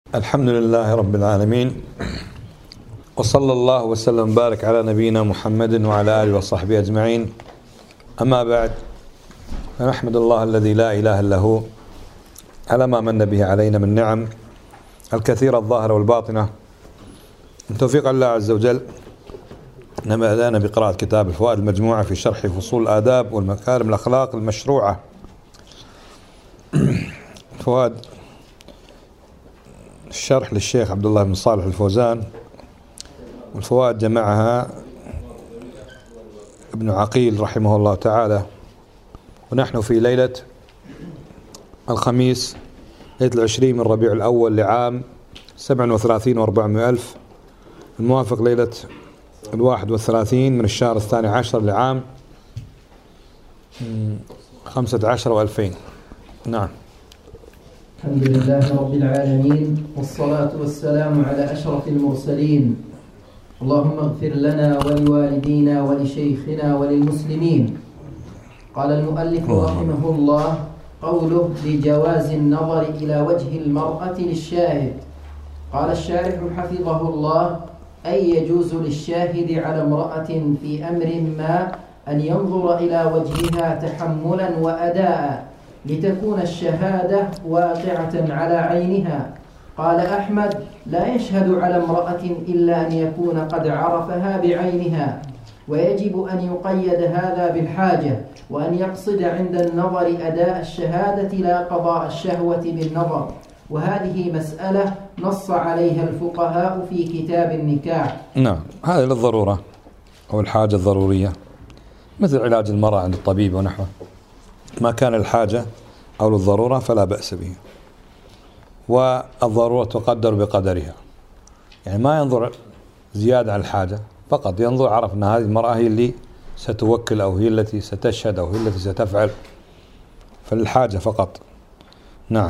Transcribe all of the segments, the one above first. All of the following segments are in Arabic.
الحمد لله رب العالمين، وصلى الله وسلم وبارك على نبينا محمد وعلى آله وصحبه أجمعين. أما بعد، فنحمد الله الذي لا إله إلا هو على ما من به علينا من نعم الكثيرة الظاهرة والباطنة. من توفيق الله عز وجل بدأنا بقراءة كتاب الفوائد المجموعة في شرح فصول الآداب والمكارم الأخلاق المشروعة. فوائد الشرح للشيخ عبد الله بن صالح الفوزان، والفوائد جمعها ابن عقيل رحمه الله تعالى. ونحن في ليلة الخميس، ليلة 20 من ربيع الأول لعام 37 و400 ألف، الموافق ليلة 31 من الشهر 12 لعام 15 و2000. نعم. الحمد لله رب العالمين، والصلاة والسلام على أشرف المرسلين. اللهم اغفر لنا ولوالدينا ولشيخنا وللمسلمين. قال المؤلف رحمه الله: قوله بجواز النظر إلى وجه المرأة للشاهد. قال الشارح حفظه الله: أي يجوز للشاهد على امرأة في أمر ما أن ينظر إلى وجهها تحملا وأداء لتكون الشهادة واقعة على عينها. قال أحمد: لا يشهد على امرأة إلا أن يكون قد عرفها بعينها، ويجب أن يقيد هذا بالحاجة، وأن يقصد عند النظر أداء الشهادة لا قضاء الشهوة بالنظر. وهذه مسألة نص عليها الفقهاء في كتاب النكاح. نعم، هذا للضرورة أو الحاجة الضرورية، مثل علاج المرأة عند الطبيب ونحوه. ما كان الحاجة أو للضرورة فلا بأس به، والضرورة تقدر بقدرها. يعني ما ينظر زيادة عن الحاجة، فقط ينظر عرف أن هذه المرأة هي اللي ستوكل أو هي التي ستشهد أو هي التي ستفعل، فالحاجة فقط. نعم.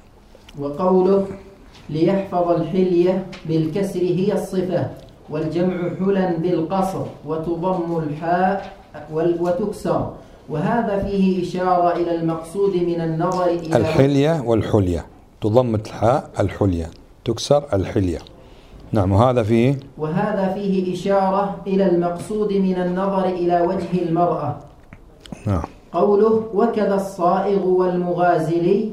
وقوله ليحفظ الحلية بالكسر هي الصفة، والجمع حلا بالقصر، وتضم الحاء وتكسر، وهذا فيه إشارة إلى المقصود من النظر إلى الحلية والحلية، تضم الحاء الحلية، تكسر الحلية. نعم. وهذا فيه إشارة إلى المقصود من النظر إلى وجه المرأة. نعم. قوله وكذا الصائغ والمغازلي.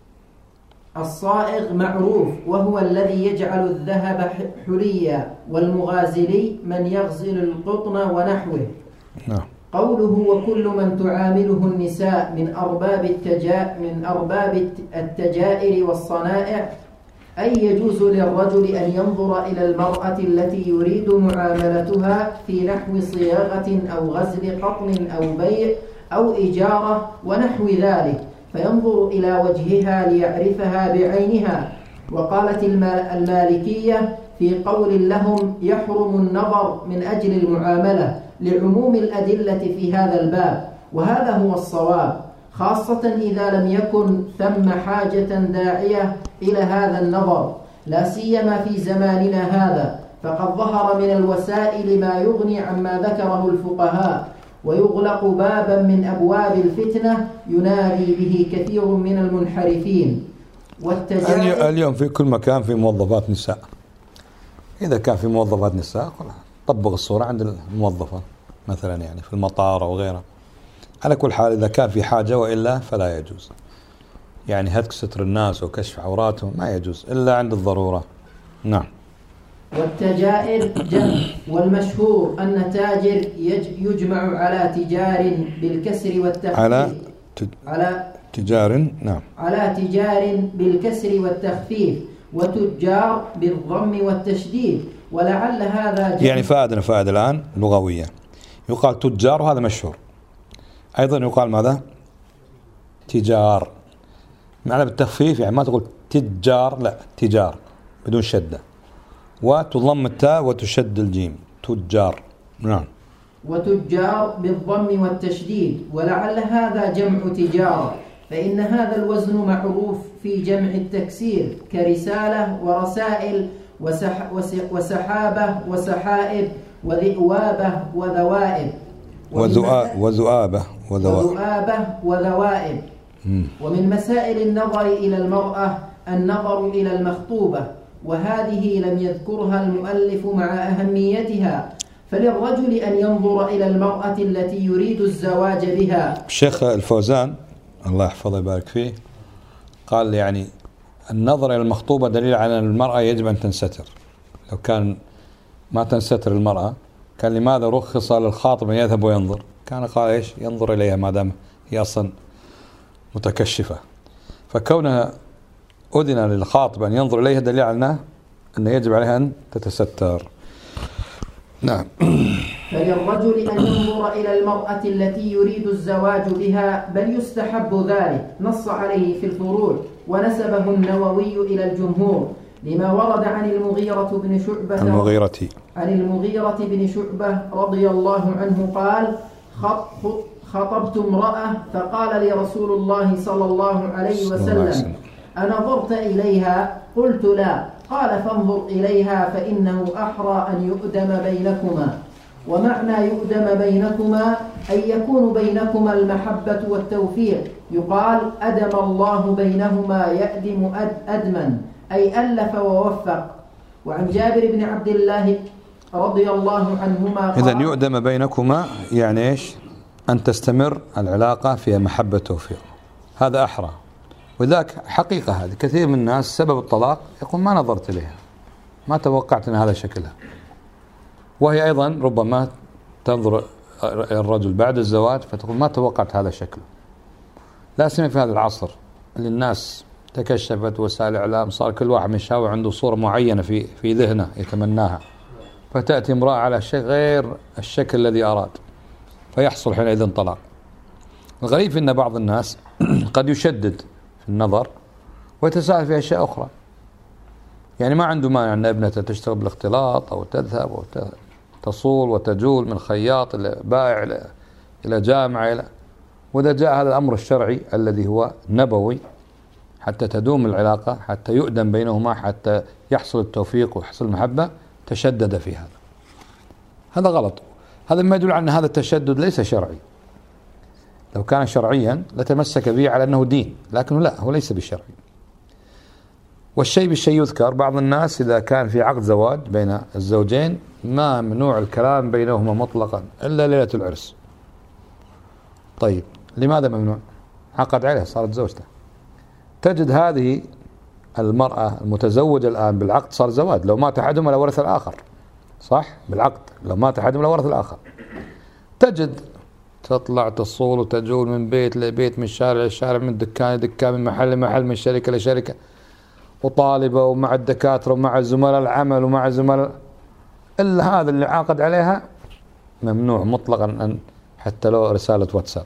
الصائغ معروف، وهو الذي يجعل الذهب حليا، والمغازلي من يغزل القطن ونحوه. نعم. قوله وكل من تعامله النساء من أرباب التجائر والصنائع، أي يجوز للرجل أن ينظر إلى المرأة التي يريد معاملتها في نحو صياغة أو غزل قطن أو بيع أو إجارة ونحو ذلك، فينظر إلى وجهها ليعرفها بعينها. وقالت المالكية في قول لهم يحرم النظر من أجل المعاملة، لعموم الأدلة في هذا الباب، وهذا هو الصواب، خاصة إذا لم يكن ثم حاجة داعية إلى هذا النظر، لا سيما في زماننا هذا، فقد ظهر من الوسائل ما يغني عما ذكره الفقهاء، ويغلق بابا من أبواب الفتنة ينادي به كثير من المنحرفين. اليوم في كل مكان في موظفات نساء. إذا كان في موظفات نساء طبق الصورة عند الموظفة مثلا، يعني في المطار أو غيره. على كل حال إذا كان في حاجة، وإلا فلا يجوز. يعني هتك ستر الناس وكشف عوراتهم ما يجوز إلا عند الضرورة. نعم. والتجائر جمع، والمشهور أن تاجر يجمع على تجار بالكسر والتخفيف. على تجار. نعم. على تجار بالكسر والتخفيف، وتجار بالضم والتشديد. ولعل هذا يعني فائدة الآن لغوية، يقال تجار وهذا مشهور. أيضا يقال ماذا؟ تجار، معنى بالتخفيف، يعني ما تقول تجار، لا، تجار بدون شدة، وتضم التاء وتشد الجيم، تجار. نعم. وتجار بالضم والتشديد، ولعل هذا جمع تجارة، فإن هذا الوزن معروف في جمع التكسير، كرسالة ورسائل وسحابة وسحائب وذئوابة وذوائب وذؤابة وذوائب. ومن مسائل النظر إلى المرأة النظر إلى المخطوبة، وهذه لم يذكرها المؤلف مع أهميتها، فللرجل أن ينظر إلى المرأة التي يريد الزواج بها. الشيخ الفوزان الله يحفظه ويبارك فيه قال يعني النظر إلى المخطوبة دليل على أن المرأة يجب أن تنستر. لو كان ما تنستر المرأة كان لماذا رخص للخاطب أن يذهب وينظر؟ كان قال إيش؟ ينظر إليها ما دام هي أصلا متكشفة. فكونها أذن للخاطب أن ينظر إليها دليل على أنه يجب عليها أن تتستر. نعم. فللرجل أن ينظر إلى المرأة التي يريد الزواج بها، بل يستحب ذلك، نص عليه في الفروع، ونسبه النووي إلى الجمهور لما ورد عن المغيرة بن شعبة رضي الله عنه قال: خطبت امرأة فقال لي رسول الله صلى الله عليه وسلم: أنظرت إليها؟ قلت: لا. قال: فانظر إليها فإنه أحرى أن يؤدم بينكما. ومعنى يؤدم بينكما أي يكون بينكما المحبة والتوفيق. يقال: أدم الله بينهما يأدم أدما، أي ألف ووفق. وعن جابر بن عبد الله رضي الله عنهما قال: إذن يؤدم بينكما يعني إيش؟ أن تستمر العلاقة فيها محبة وتوفيق، هذا أحرى. وذاك حقيقة هذه كثير من الناس سبب الطلاق يقول ما نظرت إليها، ما توقعت أن هذا شكلها، وهي أيضا ربما تنظر الرجل بعد الزواج فتقول ما توقعت هذا شكله. لا سيما في هذا العصر اللي الناس تكشفت وسائل الإعلام، صار كل واحد من شاوي عنده صورة معينة في ذهنه يتمناها، فتأتي امرأة على شيء غير الشكل الذي أراد، فيحصل حينئذ طلاق. الغريب في أن بعض الناس قد يشدد في النظر ويتساهل في أشياء أخرى، يعني ما عنده مانع أن ابنته تشتغل بالاختلاط أو تذهب أو تصول وتجول من خياط إلى بائع إلى جامعة وإذا جاء هذا الأمر الشرعي الذي هو نبوي حتى تدوم العلاقة، حتى يؤدم بينهما، حتى يحصل التوفيق ويحصل المحبة، تشدد في هذا غلط. هذا ما يدل على أن هذا التشدد ليس شرعي. لو كان شرعيا لتمسك به على أنه دين، لكنه لا، هو ليس بشرعي. والشيء بالشيء يذكر. بعض الناس إذا كان في عقد زواج بين الزوجين ما ممنوع الكلام بينهما مطلقا إلا ليلة العرس. طيب لماذا ممنوع؟ عقد عليها، صارت زوجته. تجد هذه المرأة المتزوجة الآن بالعقد صار زواج، لو مات أحدهما لورث الآخر، صح؟ بالعقد لو مات أحدهما لورث الآخر. تجد تطلع تصول وتجول من بيت لبيت، من شارع لشارع، من دكان لدكان، من محل لمحل، من شركة لشركة، وطالبة ومع الدكاترة ومع زملاء العمل ومع زملاء، إلا هذا اللي عاقد عليها ممنوع مطلقا أن حتى لو رسالة واتساب.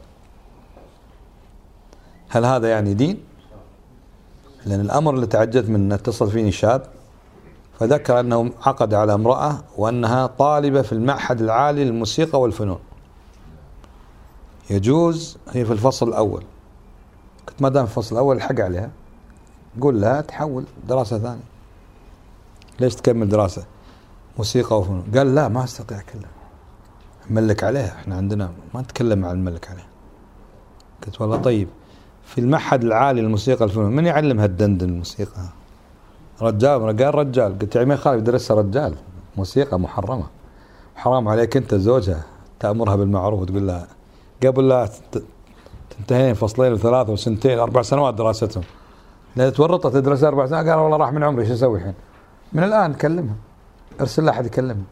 هل هذا يعني دين؟ لأن الأمر اللي تعجبت منه اتصل فيني شاب فذكر أنه عقد على امرأة وأنها طالبة في المعهد العالي للموسيقى والفنون، يجوز هي في الفصل الأول. كنت ما دام في الفصل الأول الحق عليها، قول لها تحول دراسة ثانية. ليش تكمل دراسة موسيقى وفنون؟ قال لا ما استطيع كلها، ملك عليها، احنا عندنا ما نتكلم عن الملك عليها. قلت والله طيب في المعهد العالي للموسيقى والفنون من يعلمها الدندن الموسيقى؟ رجال. قال رجال. قلت يعني ما يخالف يدرسها رجال، موسيقى محرمة، حرام عليك انت زوجها تأمرها بالمعروف وتقول لها قبل لا تنتهين فصلين وثلاثة وسنتين 4 سنوات دراستهم، لا تورطت تدرس 4 سنوات. قال والله راح من عمري، شو اسوي الحين؟ من الآن كلمها، ارسل لها أحد يكلمها.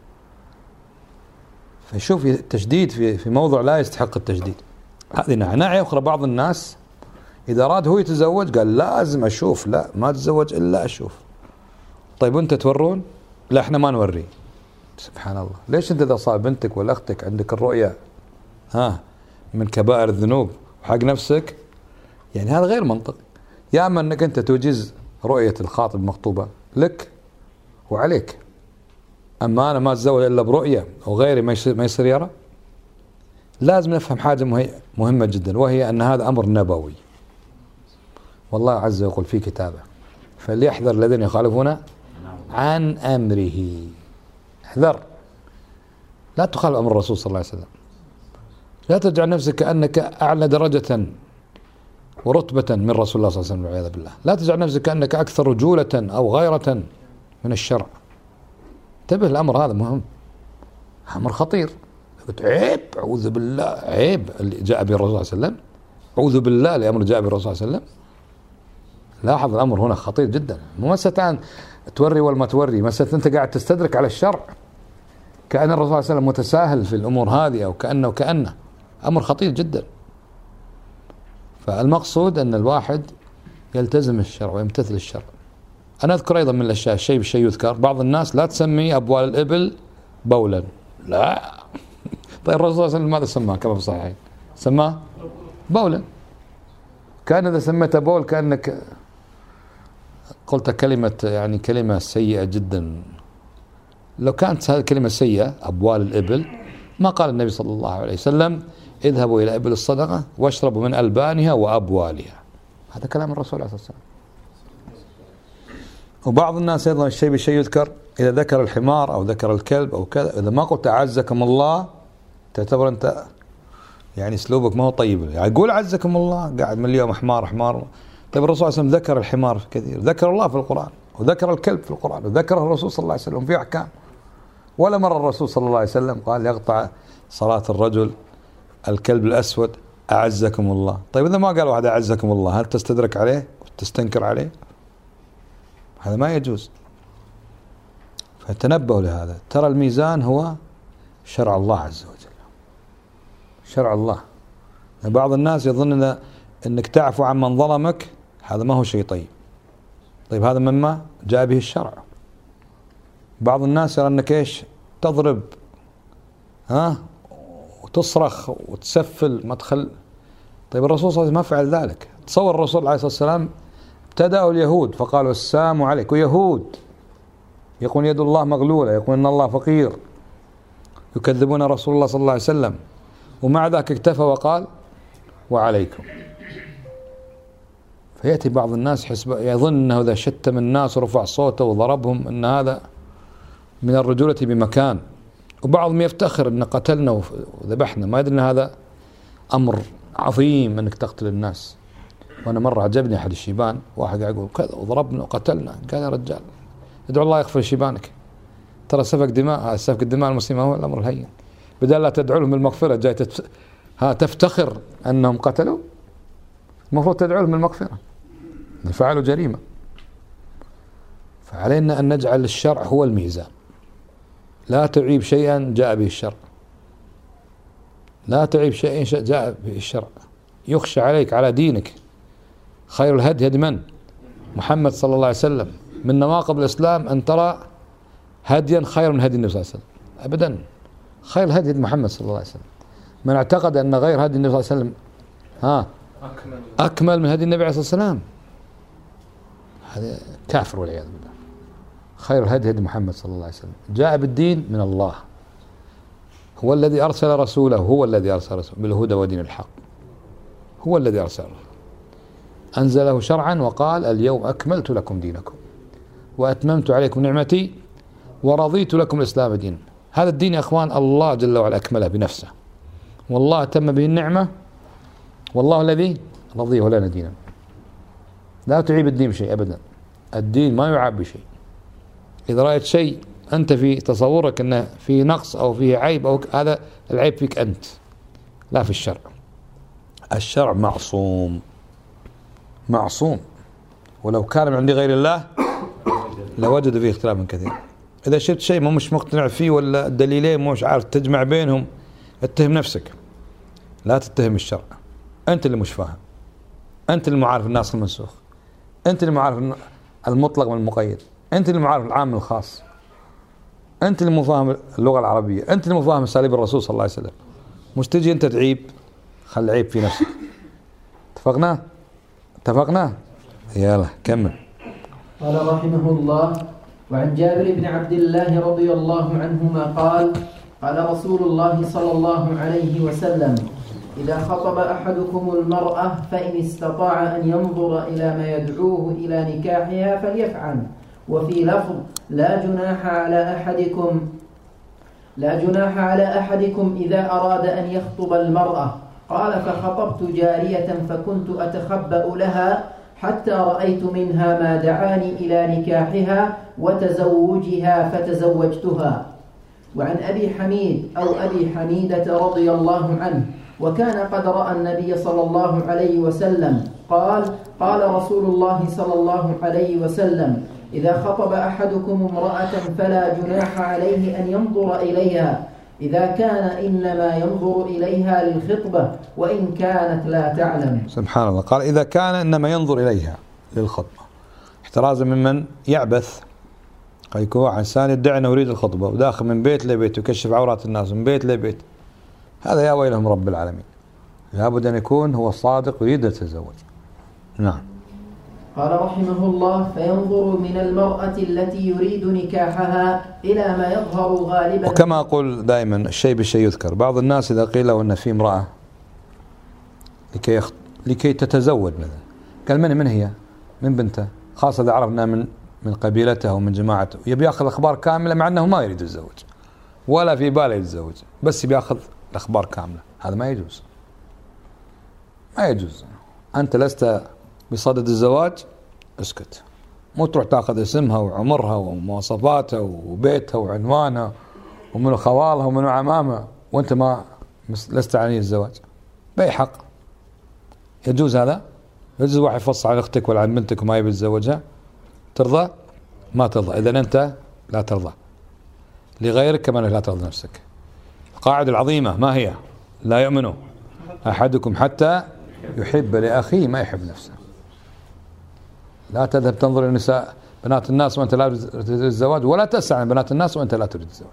فشوف التشديد في موضوع لا يستحق التشديد. هذه ناحية أخرى. بعض الناس إذا أراد هو يتزوج قال لازم أشوف، لا ما تزوج إلا أشوف. طيب وأنت تورون؟ لا إحنا ما نوري. سبحان الله. ليش أنت إذا صار بنتك ولا أختك عندك الرؤية من كبائر الذنوب وحق نفسك، يعني هذا غير منطقي. يا أما أنك أنت توجز رؤية الخاطب المخطوبة لك وعليك، أما أنا ما أتزوج إلا برؤية وغيري ما يصير يرى. لازم نفهم حاجة مهمة جدا، وهي أن هذا أمر نبوي، والله عز وجل في كتابه فليحذر الذين يخالفون عن أمره. احذر، لا تخالف أمر الرسول صلى الله عليه وسلم، لا تجعل نفسك كأنك أعلى درجة ورتبة من رسول الله صلى الله عليه وسلم والعياذ بالله. لا تجعل نفسك أنك أكثر رجولة أو غيرة من الشرع. انتبه، الأمر هذا مهم، أمر خطير. قلت عيب، أعوذ بالله، عيب اللي جاء به الرسول صلى الله عليه وسلم، أعوذ بالله لأمر جاء به الرسول صلى الله عليه وسلم. لاحظ الأمر هنا خطير جدا، مو مسألة توري ولا ما توري، مسألة أنت قاعد تستدرك على الشرع كأن الرسول صلى الله عليه وسلم متساهل في الأمور هذه، أو كأنه أمر خطير جدا. فالمقصود أن الواحد يلتزم الشرع ويمتثل الشرع. أنا أذكر أيضا من الأشياء، الشيء بالشيء يذكر، بعض الناس لا تسمي أبوال الإبل بولا، لا. طيب الرسول صلى الله عليه وسلم ماذا سماه كما في الصحيحين؟ سماه بولا. كان إذا سميته بول كأنك قلت كلمة، يعني كلمة سيئة جدا. لو كانت هذه الكلمة سيئة، أبوال الإبل، ما قال النبي صلى الله عليه وسلم اذهبوا إلى إبل الصدقة واشربوا من ألبانها وأبوالها. هذا كلام الرسول عليه الصلاة والسلام. وبعض الناس أيضا الشيء بالشيء يذكر، إذا ذكر الحمار أو ذكر الكلب أو كذا، إذا ما قلت أعزكم الله تعتبر أنت يعني أسلوبك ما هو طيب. يعني قول أعزكم الله، قاعد من اليوم حمار. طيب الرسول صلى الله عليه وسلم ذكر الحمار كثير، ذكر الله في القرآن، وذكر الكلب في القرآن، وذكره الرسول صلى الله عليه وسلم في أحكام. ولا مرة الرسول صلى الله عليه وسلم قال يقطع صلاة الرجل الكلب الأسود أعزكم الله. طيب إذا ما قال واحد أعزكم الله، هل تستدرك عليه وتستنكر عليه؟ هذا ما يجوز. فتنبهوا لهذا. ترى الميزان هو شرع الله عز وجل، شرع الله. بعض الناس يظن أنك تعفو عن من ظلمك، هذا ما هو شيء طيب. طيب هذا مما جاء به الشرع. بعض الناس يرى أنك إيش تضرب وتصرخ وتسفل مدخل. طيب الرسول صلى الله عليه وسلم ما فعل ذلك. تصور الرسول عليه الصلاة والسلام ابتدأوا اليهود فقالوا السلام عليك، ويهود يقول يد الله مغلولة، يقول إن الله فقير، يكذبون رسول الله صلى الله عليه وسلم، ومع ذلك اكتفى وقال وعليكم. فيأتي بعض الناس يظن أنه إذا شتم الناس ورفع صوته وضربهم أن هذا من الرجولة بمكان، وبعضهم يفتخر أن قتلنا وذبحنا، ما يدري أن هذا أمر عظيم أنك تقتل الناس. وأنا مرة عجبني أحد الشيبان، واحد يقول كذا وضربنا وقتلنا، قال يا رجال ادعو الله يغفر شيبانك، ترى سفك دماء، سفك الدماء المسلمة هو الأمر الهين. بدل لا تدعو لهم بالمغفرة جاي تفتخر أنهم قتلوا، المفروض تدعو لهم بالمغفرة، فعلوا جريمة. فعلينا أن نجعل الشرع هو الميزان. لا تعيب شيئا جاء به الشرع، لا تعيب شيئا جاء به الشرع. يخشى عليك على دينك. خير الهدي هدي من؟ محمد صلى الله عليه وسلم. من نواقض الإسلام أن ترى هديا خير من هدي النبي صلى الله عليه وسلم، أبدا. خير الهدي هدي محمد صلى الله عليه وسلم. من اعتقد أن غير هدي النبي صلى الله عليه وسلم أكمل من هدي النبي عليه الصلاة والسلام، هذا كافر والعياذ بالله. خير الهدي هدي محمد صلى الله عليه وسلم، جاء بالدين من الله، هو الذي أرسل رسوله، هو الذي أرسل رسوله بالهدى ودين الحق، هو الذي أرسله، أنزله شرعا وقال اليوم أكملت لكم دينكم وأتممت عليكم نعمتي ورضيت لكم الإسلام دين. هذا الدين يا أخوان الله جل وعلا أكمله بنفسه، والله أتم به النعمة، والله الذي رضيه لنا دينا. لا تعيب الدين بشيء أبدا، الدين ما يعاب بشيء. إذا رأيت شيء أنت في تصورك أنه فيه نقص أو فيه عيب، أو هذا العيب فيك أنت، لا في الشرع. الشرع معصوم معصوم، ولو كان من عند غير الله لوجد فيه اختلافا كثيرا. إذا شفت شيء مش مقتنع فيه ولا الدليلين مش عارف تجمع بينهم، اتهم نفسك، لا تتهم الشرع. أنت اللي مش فاهم، أنت اللي معارف الناسخ المنسوخ، أنت اللي معارف المطلق من المقيد، أنت اللي معارف العام من الخاص، أنت اللي مو فاهم اللغة العربية، أنت اللي مو فاهم أساليب الرسول صلى الله عليه وسلم. مش تجي أنت تعيب، خل العيب في نفسك. اتفقنا؟ يلا كمل. قال رحمه الله: وعن جابر بن عبد الله رضي الله عنهما قال: قال رسول الله صلى الله عليه وسلم: إذا خطب أحدكم المرأة فإن استطاع أن ينظر إلى ما يدعوه إلى نكاحها فليفعل. وفي لفظ: لا جناح على أحدكم إذا أراد أن يخطب المرأة. قال فخطبت جارية فكنت أتخبأ لها حتى رأيت منها ما دعاني إلى نكاحها وتزوجها فتزوجتها. وعن أبي حميد أو أبي حميدة رضي الله عنه وكان قد رأى النبي صلى الله عليه وسلم قال قال رسول الله صلى الله عليه وسلم إذا خطب أحدكم امرأة فلا جناح عليه أن ينظر إليها إذا كان إنما ينظر إليها للخطبة وإن كانت لا تعلم. سبحان الله. قال إذا كان إنما ينظر إليها للخطبة احترازا ممن يعبث يكون إنسان يدعي أنه يريد الخطبة وداخل من بيت لبيت ويكشف عورات الناس من بيت لبيت، هذا يا ويلهم رب العالمين. لابد أن يكون هو صادق ويريد يتزوج. نعم. قال رحمه الله فينظر من المرأة التي يريد نكاحها إلى ما يظهر غالبا. وكما أقول دائما الشيء بالشيء يذكر. بعض الناس إذا قيل له أن في امرأة لكي تتزوج مثلا قال من هي؟ من بنته، خاصة إذا عرفنا من قبيلته ومن جماعته، يبي يأخذ الأخبار كاملة مع أنه ما يريد الزواج ولا في باله يتزوج، بس بيأخذ الأخبار كاملة. هذا ما يجوز، ما يجوز. أنت لست بصدد الزواج، اسكت، مو تروح تأخذ اسمها وعمرها ومواصفاتها وبيتها وعنوانها ومن خوالها ومن عمامها وأنت ما لست عني الزواج بأي حق. يجوز هذا؟ يجوز واحد يفصل على أختك ولا عن بنتك وما يبي يتزوجها؟ ترضى؟ ما ترضى. إذن أنت لا ترضى لغيرك كما لا ترضى نفسك. القاعدة العظيمة ما هي؟ لا يؤمن أحدكم حتى يحب لأخيه ما يحب نفسه. لا تذهب تنظر النساء بنات الناس وأنت لا تريد الزواج، ولا تسعى عن بنات الناس وأنت لا تريد الزواج،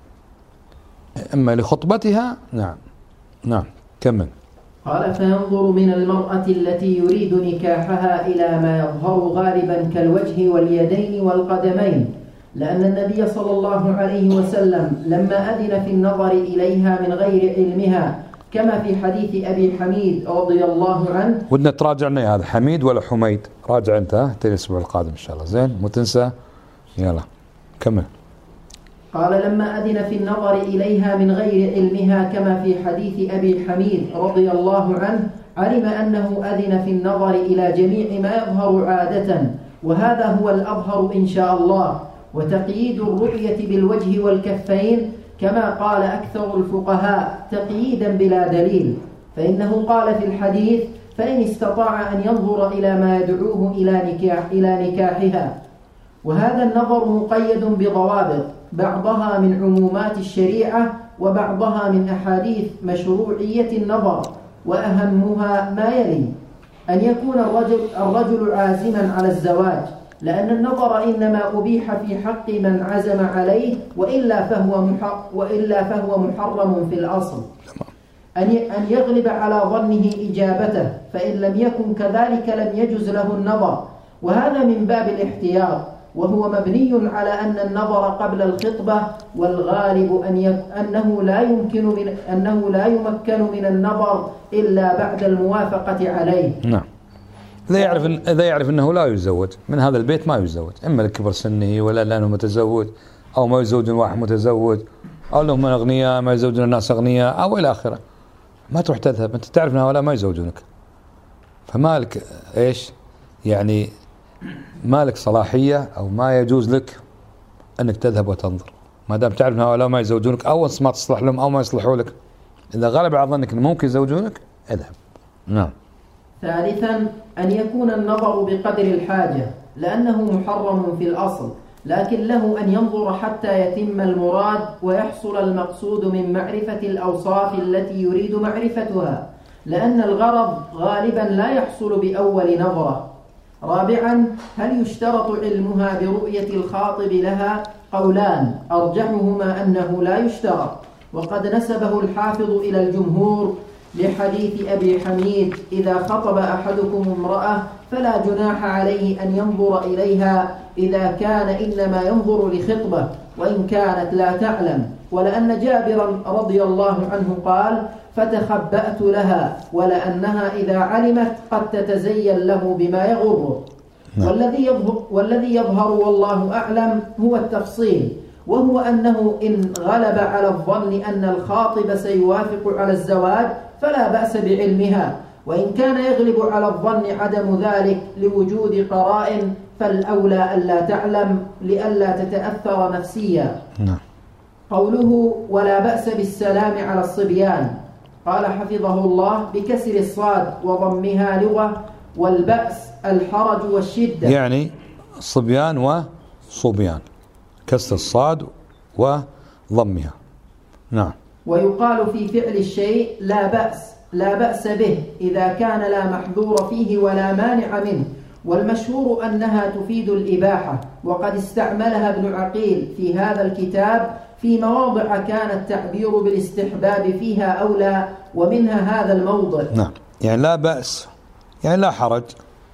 إما لخطبتها. نعم كمل. قال فينظر من المرأة التي يريد نكاحها إلى ما يظهر غالبا كالوجه واليدين والقدمين، لأن النبي صلى الله عليه وسلم لما أذن في النظر إليها من غير علمها كما في حديث أبي حميد رضي الله عنه. ودنا تراجعنا هذا حميد ولا حميد؟ راجع أنت الأسبوع القادم إن شاء الله. زين مو تنسى. يلا كمل. قال لما أذن في النظر إليها من غير علمها كما في حديث أبي حميد رضي الله عنه علم أنه أذن في النظر إلى جميع ما يظهر عادة، وهذا هو الأظهر إن شاء الله، وتقييد الرؤية بالوجه والكفين كما قال أكثر الفقهاء تقييدا بلا دليل، فإنه قال في الحديث فإن استطاع أن ينظر إلى ما يدعوه إلى نكاحها. وهذا النظر مقيد بضوابط، بعضها من عمومات الشريعة وبعضها من أحاديث مشروعية النظر، وأهمها ما يلي: أن يكون الرجل عازما على الزواج، لأن النظر إنما أبيح في حق من عزم عليه، وإلا فهو محرم في الأصل. أن يغلب على ظنه إجابته، فإن لم يكن كذلك لم يجز له النظر، وهذا من باب الاحتياط، وهو مبني على أن النظر قبل الخطبة، والغالب أنه لا يمكن من النظر إلا بعد الموافقة عليه. نعم. إذا يعرف أنه لا يتزوج من هذا البيت ما يتزوج، إما لكبر سنه ولا لأنه متزوج، أو ما يزوج واحد متزوج، أو لهم من أغنياء ما يزوجون الناس أغنياء أو إلى آخره، ما تروح تذهب. أنت تعرف أن هؤلاء ما يزوجونك، فمالك إيش يعني، مالك صلاحية أو ما يجوز لك أنك تذهب وتنظر ما دام تعرف أن هؤلاء ما يزوجونك، أو ما تصلح لهم أو ما يصلحوا لك. إذا غلب على ظنك أنه ممكن يزوجونك اذهب. نعم. ثالثا أن يكون النظر بقدر الحاجة، لأنه محرم في الأصل، لكن له أن ينظر حتى يتم المراد ويحصل المقصود من معرفة الأوصاف التي يريد معرفتها، لأن الغرض غالبا لا يحصل بأول نظرة. رابعا هل يشترط علمها برؤية الخاطب لها؟ قولان، أرجحهما أنه لا يشترط، وقد نسبه الحافظ إلى الجمهور لحديث أبي حميد إذا خطب أحدكم امرأة فلا جناح عليه أن ينظر إليها إذا كان إنما ينظر لخطبة وإن كانت لا تعلم، ولأن جابرا رضي الله عنه قال فتخبأت لها، ولأنها إذا علمت قد تتزين له بما يغره. والذي يظهر والله أعلم هو التفصيل، وهو أنه إن غلب على الظن أن الخاطب سيوافق على الزواج فلا بأس بعلمها، وإن كان يغلب على الظن عدم ذلك لوجود قرائن فالأولى ألا تعلم لئلا تتأثر نفسيا. قوله ولا بأس بالسلام على الصبيان، قال حفظه الله بكسر الصاد وضمها لغة، والبأس الحرج والشدة، يعني صبيان وصبيان، كسر الصاد وضمها. نعم. ويقال في فعل الشيء لا بأس به إذا كان لا محظور فيه ولا مانع منه، والمشهور أنها تفيد الإباحة، وقد استعملها ابن عقيل في هذا الكتاب في مواضع كان التعبير بالاستحباب فيها أولى، ومنها هذا الموضع. نعم، يعني لا بأس، يعني لا حرج،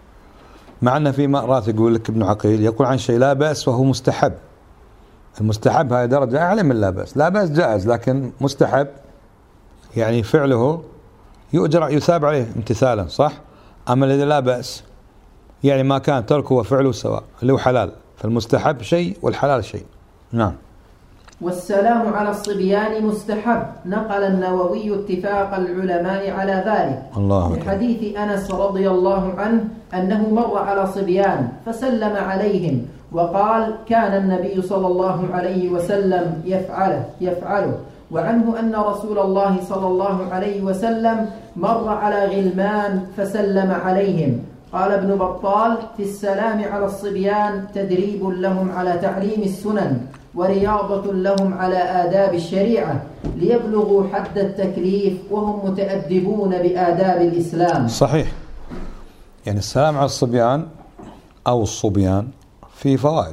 مع أن في مرات يقول لك ابن عقيل يقول عن شيء لا بأس وهو مستحب. المستحب هذه درجة أعلى من لا بأس. لا بأس جائز، لكن مستحب يعني فعله يؤجر يثاب عليه امتثالا، صح؟ أما الذي لا بأس يعني ما كان تركه وفعله سواء، اللي هو حلال، فالمستحب شيء والحلال شيء. نعم. والسلام على الصبيان مستحب، نقل النووي اتفاق العلماء على ذلك. الله في حديث أنس رضي الله عنه أنه مر على صبيان فسلم عليهم وقال كان النبي صلى الله عليه وسلم يفعله. وعنه أن رسول الله صلى الله عليه وسلم مر على غلمان فسلم عليهم. قال ابن بطال في السلام على الصبيان تدريب لهم على تعليم السنن، ورياضة لهم على آداب الشريعة ليبلغوا حد التكليف وهم متأدبون بآداب الإسلام. صحيح. يعني السلام على الصبيان أو الصبيان فيه فوائد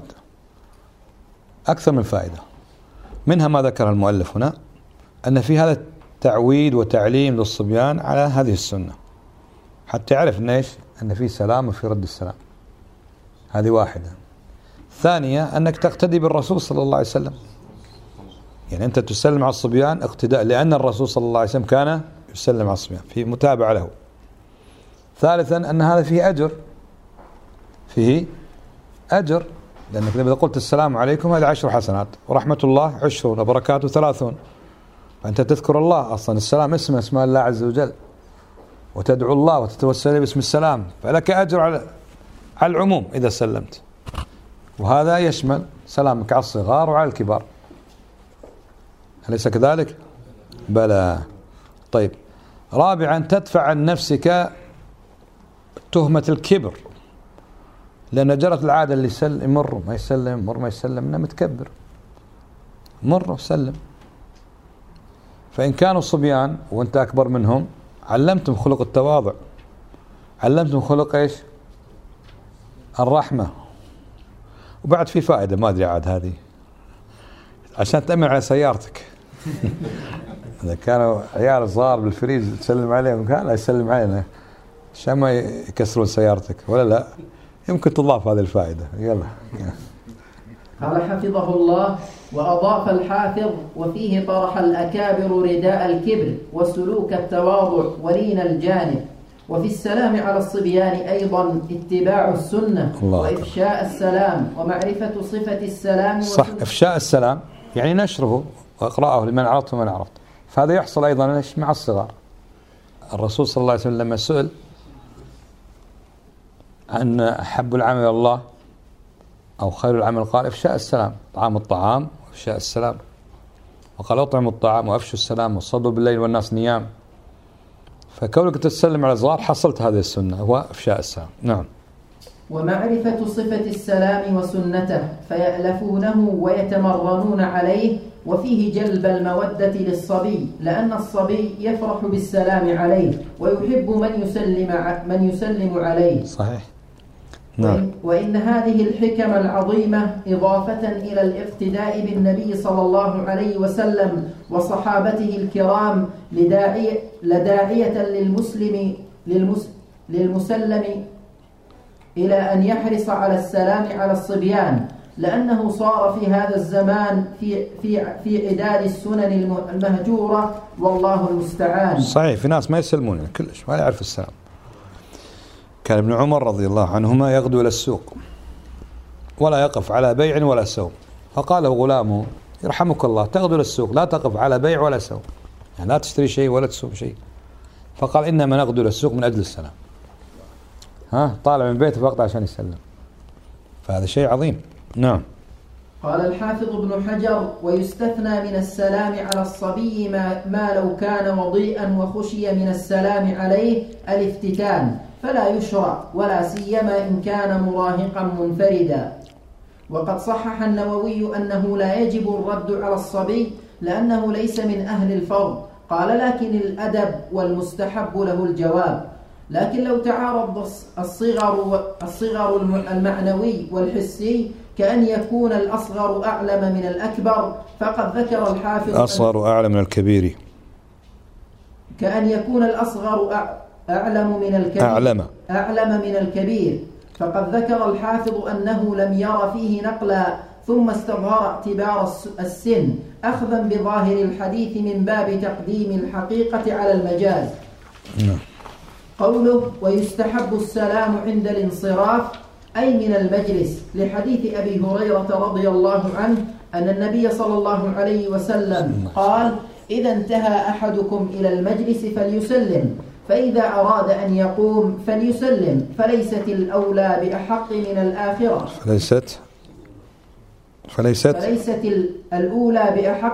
أكثر من فائدة، منها ما ذكر المؤلف هنا أن في هذا تعويد وتعليم للصبيان على هذه السنة، حتى يعرف أن في سلام وفي رد السلام. هذه واحدة. ثانية أنك تقتدي بالرسول صلى الله عليه وسلم، يعني أنت تسلم على الصبيان اقتداء، لأن الرسول صلى الله عليه وسلم كان يسلم على الصبيان في متابعة له. ثالثا أن هذا فيه أجر، لأنك إذا قلت السلام عليكم هذه 10 حسنات، ورحمة الله 20، وبركاته 30. فأنت تذكر الله، أصلا السلام اسم الله عز وجل، وتدعو الله وتتوسل باسم السلام، فلك أجر على العموم إذا سلمت. وهذا يشمل سلامك على الصغار وعلى الكبار، أليس كذلك؟ بلى. طيب، رابعا تدفع عن نفسك تهمة الكبر، لأن جرت العادة اللي يمر ما يسلم إنه متكبر، مر وسلم. فإن كانوا صبيان وأنت أكبر منهم علمتم خلق التواضع، علمتم خلق إيش؟ الرحمة. وبعد في فائدة ما أدري عاد هذه عشان تأمن على سيارتك. إذا كانوا عيال صغار بالفريج تسلم عليهم، كان لا يسلم علينا عشان ما يكسرون سيارتك، ولا لا؟ يمكن تضاف هذه الفائدة. يلا. قال حفظه الله: وأضاف الحافظ: وفيه طرح الأكابر رداء الكبر وسلوك التواضع ولين الجانب. وفي السلام على الصبيان أيضا اتباع السنة وإفشاء السلام ومعرفة صفة السلام. صح، إفشاء السلام يعني نشره وإقراءه لمن عرفت ومن عرفت، فهذا يحصل أيضا مع الصغار. الرسول صلى الله عليه وسلم لما سئل عن أحب العمل إلى الله أو خير العمل قال إفشاء السلام، طعام الطعام وإفشاء السلام، وقال أطعموا الطعام وأفشوا السلام وصلوا بالليل والناس نيام. فكونك تتسلم على الصغار حصلت هذه السنة، هو إفشاء السلام. نعم. ومعرفة صفة السلام وسنته فيألفونه ويتمرنون عليه، وفيه جلب المودة للصبي، لأن الصبي يفرح بالسلام عليه ويحب من يسلم عليه. صحيح. نعم. وإن هذه الحكم العظيمة إضافة إلى الاقتداء بالنبي صلى الله عليه وسلم وصحابته الكرام لداعية للمسلم إلى أن يحرص على السلام على الصبيان، لأنه صار في هذا الزمان في عداد السنن المهجورة، والله المستعان. صحيح، في ناس ما يسلمون كلش، ما يعرف السلام. كان ابن عمر رضي الله عنهما يغدو إلى السوق ولا يقف على بيع ولا سوم، فقال له غلامه يرحمك الله تغدو للسوق لا تقف على بيع ولا سوق، يعني لا تشتري شيء ولا تسوق شيء. فقال إنما نغدو للسوق من أجل السلام. طالع من بيته فقط عشان يسلم، فهذا شيء عظيم. نعم. قال الحافظ ابن حجر: ويستثنى من السلام على الصبي ما لو كان وضيئا وخشي من السلام عليه الافتتان فلا يشرع، ولا سيما إن كان مراهقا منفردا. وقد صحح النووي أنه لا يجب الرد على الصبي لأنه ليس من أهل الفرض. قال: لكن الأدب والمستحب له الجواب. لكن لو تعارض الصغر المعنوي والحسي كأن يكون الأصغر أعلم من الأكبر، فقد ذكر الحافظ الأصغر أعلم من الكبير، كأن يكون الأصغر أعلم من الكبير، فقد ذكر الحافظ أنه لم ير فيه نقلا، ثم استظهر اعتبار السن أخذا بظاهر الحديث من باب تقديم الحقيقة على المجاز. قوله: ويستحب السلام عند الانصراف أي من المجلس، لحديث أبي هريرة رضي الله عنه أن النبي صلى الله عليه وسلم قال: إذا انتهى أحدكم إلى المجلس فليسلم، فإذا أراد أن يقوم فليسلم، فليست الأولى بأحق من الآخرة. فليست الأولى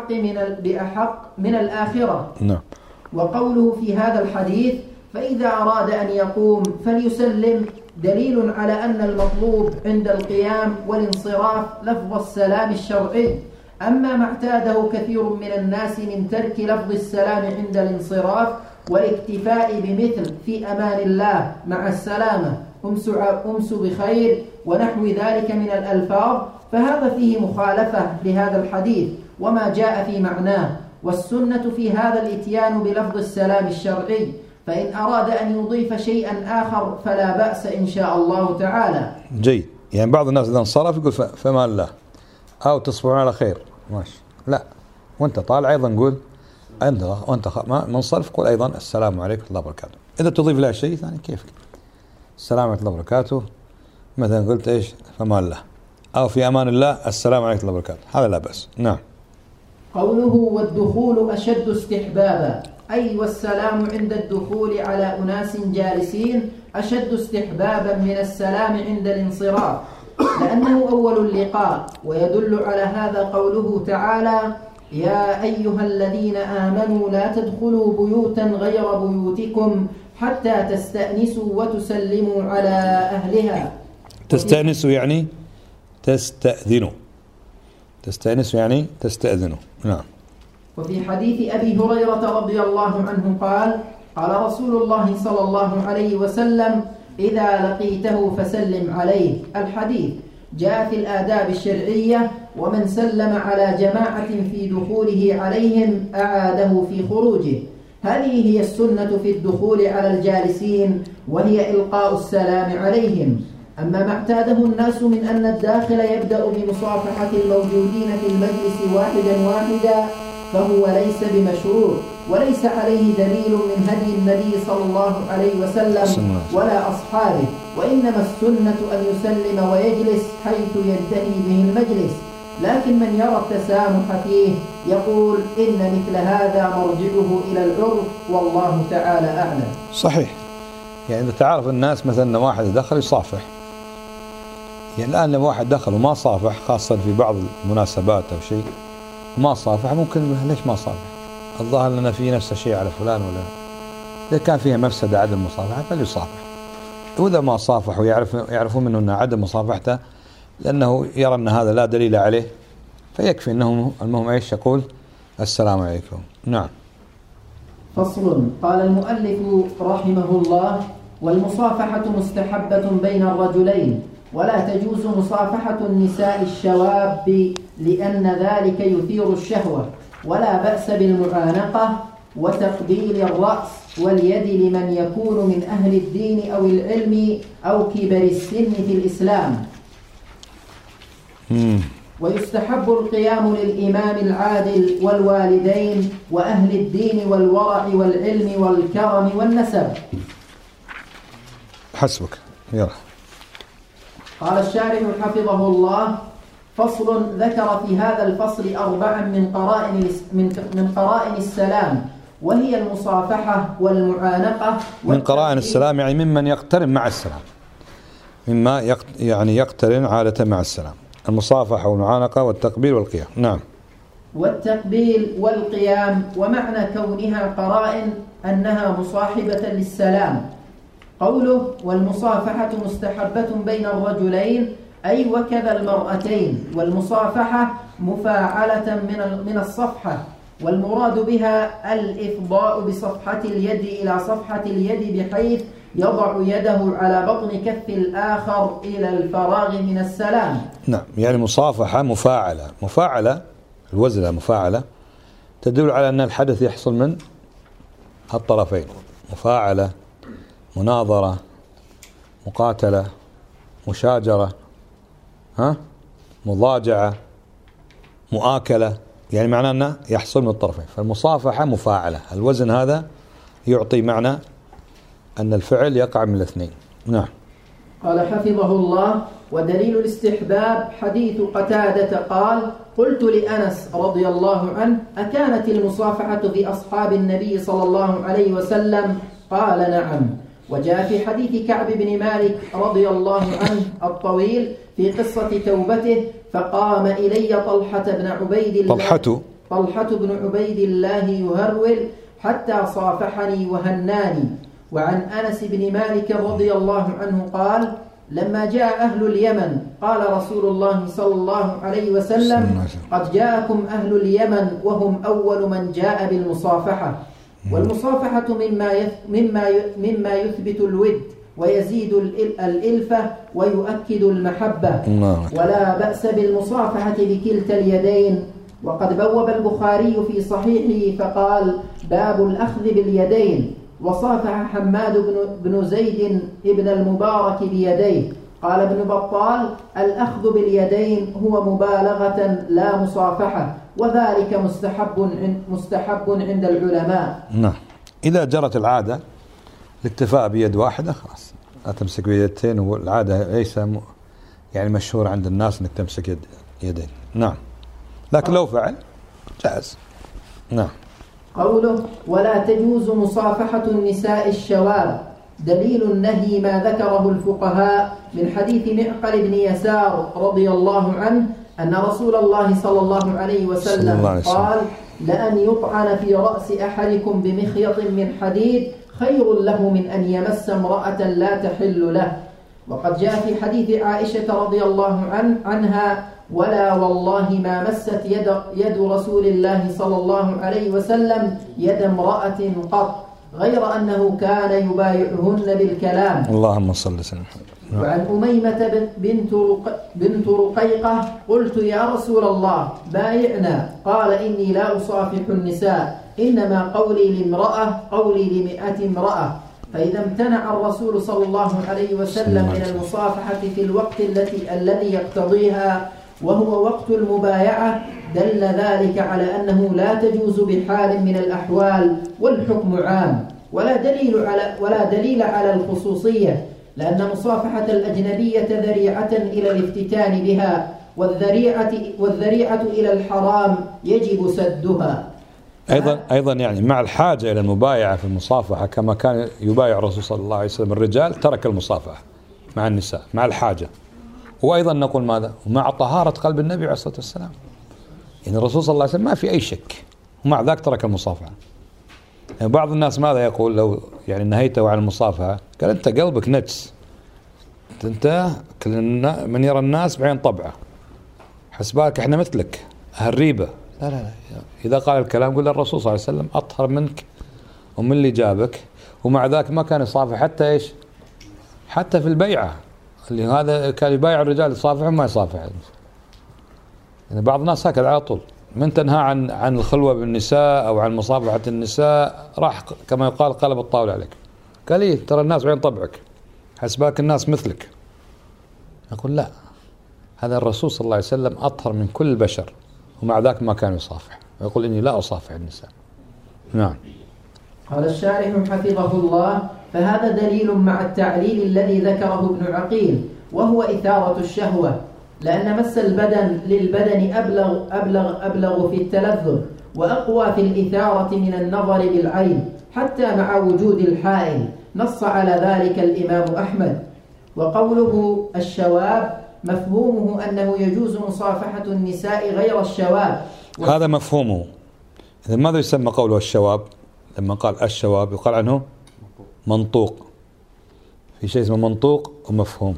بأحق من الآخرة. نعم. وقوله في هذا الحديث: فإذا أراد أن يقوم فليسلم، دليل على أن المطلوب عند القيام والانصراف لفظ السلام الشرعي. أما ما اعتاده كثير من الناس من ترك لفظ السلام عند الانصراف والاكتفاء بمثل في أمان الله مع السلامة، أمس بخير ونحو ذلك من الألفاظ، فهذا فيه مخالفة لهذا الحديث وما جاء في معناه. والسنة في هذا الإتيان بلفظ السلام الشرعي، فإن أراد أن يضيف شيئا آخر فلا بأس إن شاء الله تعالى. جيد. يعني بعض الناس إذا انصرف يقول فمان الله أو تصبحون على خير، ماشي. لا، وانت طالع أيضا قول وانت منصرف قول أيضا السلام عليكم ورحمة الله وبركاته. إذا تضيف له شيء ثاني كيف السلام عليكم ورحمة الله وبركاته، مثلا قلت إيش فمان الله أو في أمان الله السلام عليكم ورحمة الله وبركاته، هذا لا بأس. نعم. قوله: والدخول أشد استحبابا، أي والسلام عند الدخول على أناس جالسين أشد استحبابا من السلام عند الانصراف، لأنه أول اللقاء. ويدل على هذا قوله تعالى: يا أيها الذين آمنوا لا تدخلوا بيوتا غير بيوتكم حتى تستأنسوا وتسلموا على أهلها. تستأنسوا يعني تستأذنوا، تستأنسوا يعني تستأذنوا. نعم. وفي حديث أبي هريرة رضي الله عنه قال: قال رسول الله صلى الله عليه وسلم: إذا لقيته فسلم عليه. الحديث جاء في الآداب الشرعية: ومن سلم على جماعة في دخوله عليهم أعاده في خروجه. هذه هي السنة في الدخول على الجالسين، وهي إلقاء السلام عليهم. أما ما اعتاده الناس من أن الداخل يبدأ بمصافحة الموجودين في المجلس واحدا فهو ليس بمشروع، وليس عليه دليل من هدي النبي صلى الله عليه وسلم ولا أصحابه، وإنما السنة أن يسلم ويجلس حيث ينتهي به المجلس. لكن من يرى التسامح فيه يقول إن مثل هذا مرجعه إلى العرف، والله تعالى أعلم. صحيح. يعني إذا تعرف الناس مثلا واحد دخل يصافح، يعني الآن لو واحد دخل وما صافح، خاصة في بعض المناسبات أو شيء ما صافح، ممكن ليش ما صافح؟ الظاهر لنا في نفس الشيء على فلان ولا إذا كان فيها مفسدة عدم المصافحة فليصافح. وإذا ما صافح ويعرفون منه أن عدم مصافحته لأنه يرى أن هذا لا دليل عليه، فيكفي أنه المهم إيش يقول السلام عليكم. نعم. فصل. قال المؤلف رحمه الله: والمصافحة مستحبة بين الرجلين، ولا تجوز مصافحة النساء الشواب لأن ذلك يثير الشهوة، ولا بأس بالمعانقة وتقبيل الرأس واليد لمن يكون من أهل الدين أو العلم أو كبر السن في الإسلام. ويستحب القيام للإمام العادل والوالدين وأهل الدين والورع والعلم والكرم والنسب. حسبك. يلا. قال الشارح حفظه الله: فصل. ذكر في هذا الفصل 4 من قرائن السلام، وهي المصافحة والمعانقة من قرائن السلام يعني ممن يقترن مع السلام، مما يعني يقترن عادة مع السلام، المصافحة والمعانقة والتقبيل والقيام. نعم. والتقبيل والقيام. ومعنى كونها قرائن أنها مصاحبة للسلام. قوله والمصافحة مستحبة بين الرجلين أي وكذا المرأتين، والمصافحة مفاعلة من الصفحة، والمراد بها الإفضاء بصفحة اليد إلى صفحة اليد بحيث يضع يده على بطن كف الآخر إلى الفراغ من السلام. نعم، يعني مصافحة مفاعلة الوزن مفاعلة تدل على أن الحدث يحصل من الطرفين، مفاعلة، مناظرة، مقاتلة، مشاجرة، مضاجعة، مؤاكلة، يعني معناه أنه يحصل من الطرفين. فالمصافحة مفاعلة، الوزن هذا يعطي معنى أن الفعل يقع من الاثنين. نعم. قال حفظه الله: ودليل الاستحباب حديث قتادة قال: قلت لأنس رضي الله عنه: أكانت المصافحة في أصحاب النبي صلى الله عليه وسلم؟ قال: نعم. وجاء في حديث كعب بن مالك رضي الله عنه الطويل في قصة توبته: فقام إلي طلحة بن عبيد الله يهرول حتى صافحني وهناني. وعن أنس بن مالك رضي الله عنه قال: لما جاء أهل اليمن قال رسول الله صلى الله عليه وسلم: قد جاءكم أهل اليمن وهم أول من جاء بالمصافحة. والمصافحة مما يثبت الود ويزيد الإلفة ويؤكد المحبة، ولا بأس بالمصافحة بكلتا اليدين. وقد بوب البخاري في صحيحه فقال: باب الأخذ باليدين. وصافح حماد بن زيد ابن المبارك بيديه. قال ابن بطال: الأخذ باليدين هو مبالغة لا مصافحة، وذلك مستحب عند العلماء. نعم. إذا جرت العادة الاكتفاء بيد واحدة خلاص، لا تمسك بيدين، والعادة ليس يعني مشهور عند الناس أنك تمسك يدين. نعم، لكن لو فعل جائز. نعم. قوله: ولا تجوز مصافحة النساء الشواب. دليل النهي ما ذكره الفقهاء من حديث معقل بن يسار رضي الله عنه أن رسول الله صلى الله عليه وسلم قال: لأن يطعن في رأس أحدكم بمخيط من حديد خير له من أن يمس امرأة لا تحل له. وقد جاء في حديث عائشة رضي الله عنها: ولا والله ما مست يد رسول الله صلى الله عليه وسلم يد امرأة قط، غير أنه كان يبايعهن بالكلام. اللهم صل وسلم. وعن أميمة بنت رقيقة: قلت يا رسول الله بايعنا. قال: إني لا أصافح النساء، إنما قولي لامرأة قولي ل100 امرأة. فإذا امتنع الرسول صلى الله عليه وسلم من المصافحة في الوقت الذي يقتضيها وهو وقت المبايعة دل ذلك على أنه لا تجوز بحال من الأحوال، والحكم عام، ولا دليل على الخصوصية، لأن مصافحة الأجنبية ذريعة إلى الافتتان بها، والذريعة إلى الحرام يجب سدها. أيضا يعني مع الحاجة إلى المبايعة في المصافحة، كما كان يبايع الرسول صلى الله عليه وسلم الرجال، ترك المصافحة مع النساء مع الحاجة. وأيضا نقول ماذا؟ ومع طهارة قلب النبي عليه الصلاة والسلام، يعني الرسول صلى الله عليه وسلم ما في أي شك، ومع ذاك ترك المصافحة. يعني بعض الناس ماذا يقول لو يعني نهيته عن المصافحة؟ قال: أنت قلبك نجس، أنت من يرى الناس بعين طبعه، حسبالك إحنا مثلك هالريبة. لا، إذا قال الكلام قل الرسول صلى الله عليه وسلم أطهر منك ومن اللي جابك، ومع ذاك ما كان يصافح حتى إيش؟ حتى في البيعة، اللي هذا كان يبايع الرجال يصافح وما يصافح. يعني بعض الناس هكذا على طول، من تنهى عن الخلوة بالنساء أو عن مصافحة النساء راح كما يقال قلب الطاولة عليك. قال إيه ترى الناس بعين طبعك، حسباك الناس مثلك. يقول لا، هذا الرسول صلى الله عليه وسلم أطهر من كل البشر، ومع ذاك ما كان يصافح، ويقول إني لا أصافح النساء. نعم. قال الشارح حفظه الله: فهذا دليل مع التعليل الذي ذكره ابن عقيل، وهو إثارة الشهوة. لأن مس البدن للبدن أبلغ في التلذذ وأقوى في الإثارة من النظر بالعين حتى مع وجود الحائل. نص على ذلك الإمام أحمد. وقوله الشواب مفهومه أنه يجوز مصافحة النساء غير الشواب. هذا مفهومه. إذا ماذا يسمى قوله الشواب؟ لما قال الشواب يقال عنه منطوق. في شيء اسمه منطوق ومفهوم.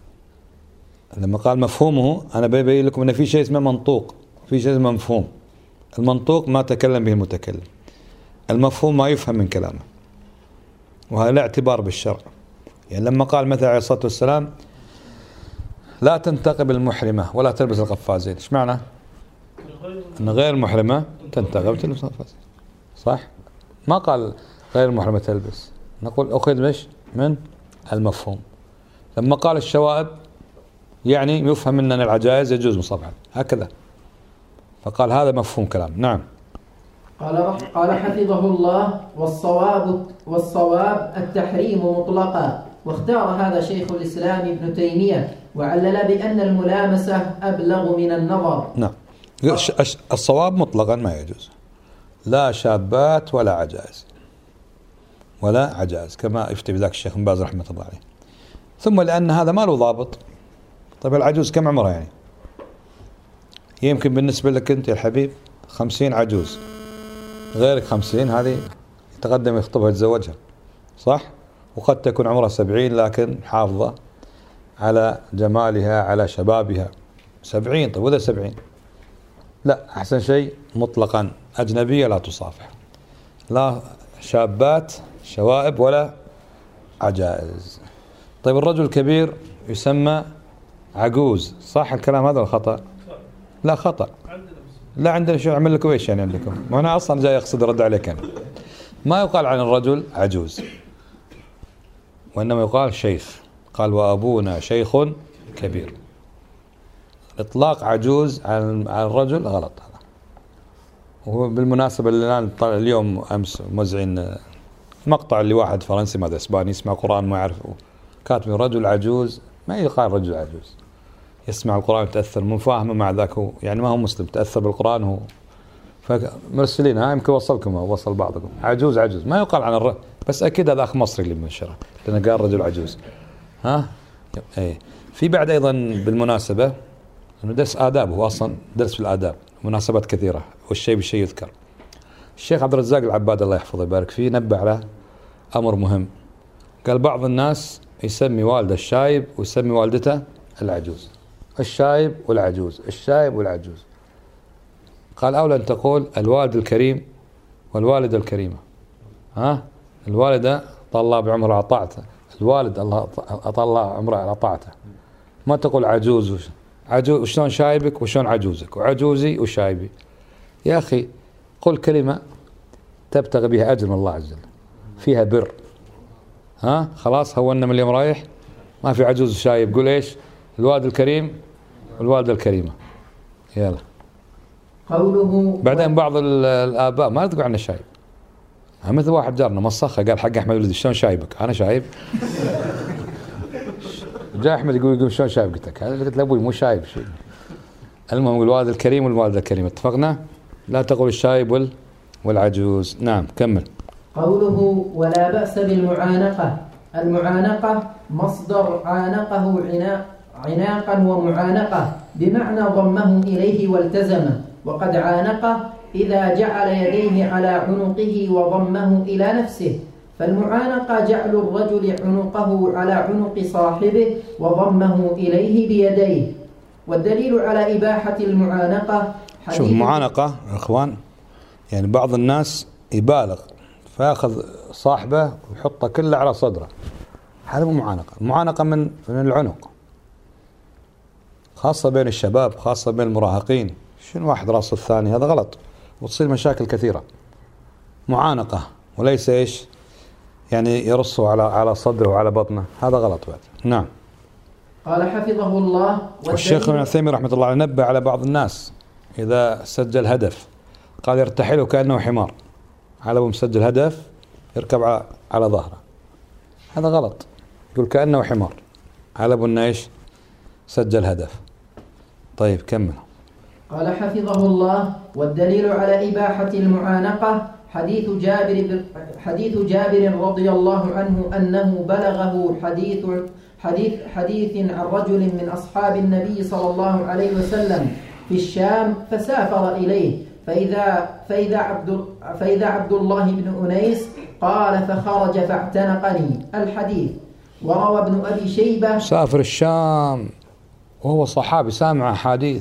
لما قال مفهومه أنا بيبين لكم أن في شيء اسمه منطوق، في شيء اسمه مفهوم. المنطوق ما تكلم به المتكلم، المفهوم ما يفهم من كلامه، وهذا لا اعتبار بالشرع. يعني لما قال مثلا عليه الصلاة والسلام لا تنتقب المحرمة ولا تلبس القفازين، ايش معنى؟ أن غير المحرمة تنتقب وتلبس القفازين، صح؟ ما قال غير المحرمة تلبس، نقول أخذ مش من المفهوم. لما قال الشوائب يعني يفهم أن العجائز يجوز مصافحة هكذا، فقال هذا مفهوم كلام. نعم. قال حفظه الله والصواب التحريم مطلقا. واختار هذا شيخ الإسلام ابن تيمية وعلل بأن الملامسة أبلغ من النظر. نعم. الصواب مطلقا ما يجوز، لا شابات ولا عجائز، ولا عجائز كما يفتي بذاك الشيخ بن باز رحمة الله عليه. ثم لأن هذا ما له ضابط. طيب العجوز كم عمرها يعني؟ يمكن بالنسبة لك أنت يا الحبيب 50 عجوز، غيرك 50 هذه يتقدم يخطبها يتزوجها، صح؟ وقد تكون عمرها 70 لكن حافظة على جمالها على شبابها. 70 طيب وذا 70 لا، أحسن شيء مطلقا أجنبية لا تصافح، لا شابات شوائب ولا عجائز. طيب الرجل الكبير يسمى عجوز، صح الكلام هذا الخطأ؟ لا خطأ. لا عندنا شو أعمل لكم إيش يعني عندكم؟ ما أنا أصلا جاي أقصد رد عليك أنا. ما يقال عن الرجل عجوز، وإنما يقال شيخ. قال وأبونا شيخ كبير. إطلاق عجوز على الرجل غلط هذا. وبالمناسبة الآن اليوم أمس موزعين مقطع لواحد فرنسي ماذا إسباني يسمع قرآن ما يعرفه، كاتب رجل عجوز. ما يقال رجل عجوز، يسمع القرآن يتأثر من فاهمه، مع ذاك هو يعني ما هو مسلم تأثر بالقرآن هو. فمرسلين يمكن وصلكم أو وصل بعضكم عجوز ما يقال عن الرجل، بس أكيد هذا أخ مصري اللي منشره لأنه قال رجل عجوز. إيه. في بعد أيضا بالمناسبة إنه درس آداب، هو أصلا درس في الآداب مناسبات كثيرة والشيء بالشيء يذكر. الشيخ عبد الرزاق العباد الله يحفظه ويبارك فيه نبه على أمر مهم. قال بعض الناس يسمي والده الشايب ويسمي والدته العجوز، الشايب والعجوز، الشايب والعجوز. قال أولى أن تقول الوالد الكريم والوالدة الكريمة. الوالدة طال الله بعمره على طاعته، الوالد الله أطال الله عمره على طاعته. ما تقول عجوز وشلون شايبك وشلون عجوزك وعجوزي وشايبي. يا أخي قل كلمة تبتغي بها أجر من الله عز وجل، فيها بر. خلاص هونا من اليوم رايح ما في عجوز وشايب، قول إيش؟ الوالد الكريم والوالدة الكريمة. يلا. قوله بعدين بعض الآباء ما تقول عنه شايب، مثل واحد جارنا مصخة قال حق أحمد ولدي شلون شايبك؟ أنا شايب. جاء أحمد يقول شلون شايب؟ قلت له أبوي مو شايب شيء. المهم الوالد الكريم والوالدة الكريمة، اتفقنا؟ لا تقول الشايب والعجوز. نعم كمل. قوله ولا بأس بالمعانقة. المعانقة مصدر عانقه عناقا ومعانقة بمعنى ضمه إليه والتزمه. وقد عانقه إذا جعل يديه على عنقه وضمه إلى نفسه. فالمعانقة جعل الرجل عنقه على عنق صاحبه وضمه إليه بيديه. والدليل على إباحة المعانقة شوف المعانقة يا إخوان، يعني بعض الناس يبالغ فيأخذ صاحبه ويحطه كله على صدره، هذا مو معانقة. المعانقة من العنق، خاصة بين الشباب، خاصة بين المراهقين. شنو واحد راس الثاني؟ هذا غلط وتصير مشاكل كثيرة. معانقة وليس إيش يعني يرصه على صدره وعلى بطنه، هذا غلط بعد. نعم. قال حفظه الله. والشيخ ابن عثيمين رحمة الله عليه نبه على بعض الناس إذا سجل هدف قال يرتحله كأنه حمار، على مسجل هدف يركب على ظهره، هذا غلط. يقول كأنه حمار على أنه إيش سجل هدف. طيب كمل. قال حفظه الله: والدليل على إباحة المعانقة حديث جابر رضي الله عنه أنه بلغه حديث عن رجل من أصحاب النبي صلى الله عليه وسلم في الشام فسافر إليه فإذا عبد الله بن أنيس قال فخرج فاعتنقني. الحديث. وروى ابن أبي شيبة. سافر الشام وهو صحابي، سامع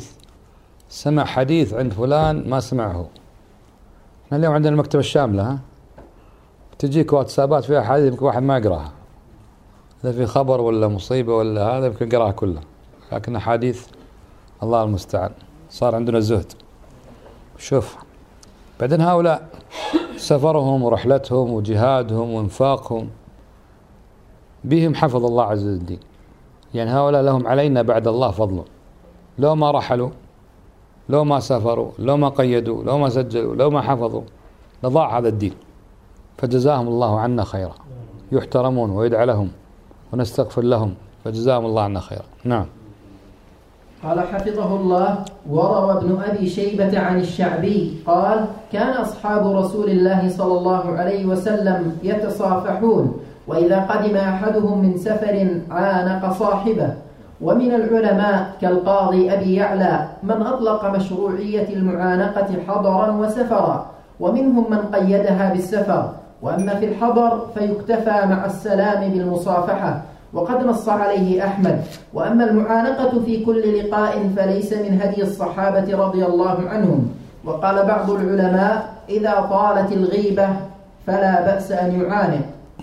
حديث عند فلان ما سمعه. احنا اليوم عندنا المكتبة الشاملة، ها تجيك واتسابات فيها حديث يمكن واحد ما يقراها، إذا في خبر ولا مصيبة ولا هذا يمكن يقراها كلها، لكن حديث الله المستعان. صار عندنا زهد. شوف بعدين هؤلاء سفرهم ورحلتهم وجهادهم وانفاقهم بهم حفظ الله عز وجل. يعني هؤلاء لهم علينا بعد الله فضل، لو ما رحلوا، لو ما سافروا، لو ما قيدوا، لو ما سجلوا، لو ما حفظوا لضاع هذا الدين. فجزاهم الله عنا خيرا، يحترمون ويدعى لهم ونستغفر لهم، فجزاهم الله عنا خيرا. نعم. قال حفظه الله: وروى ابن أبي شيبة عن الشعبي قال: كان أصحاب رسول الله صلى الله عليه وسلم يتصافحون، وإذا قدم أحدهم من سفر عانق صاحبه. ومن العلماء كالقاضي أبي يعلى من أطلق مشروعية المعانقة حضرا وسفرا، ومنهم من قيدها بالسفر، وأما في الحضر فيكتفى مع السلام بالمصافحة، وقد نص عليه أحمد. وأما المعانقة في كل لقاء فليس من هدي الصحابة رضي الله عنهم. وقال بعض العلماء: إذا طالت الغيبة فلا بأس أن يعانق.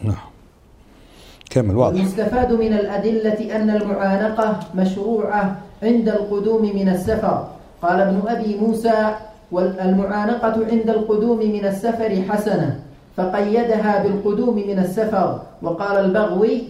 كمل. واضح. والمستفاد من الأدلة أن المعانقة مشروعة عند القدوم من السفر. قال ابن أبي موسى: والمعانقة عند القدوم من السفر حسنة، فقيدها بالقدوم من السفر. وقال البغوي: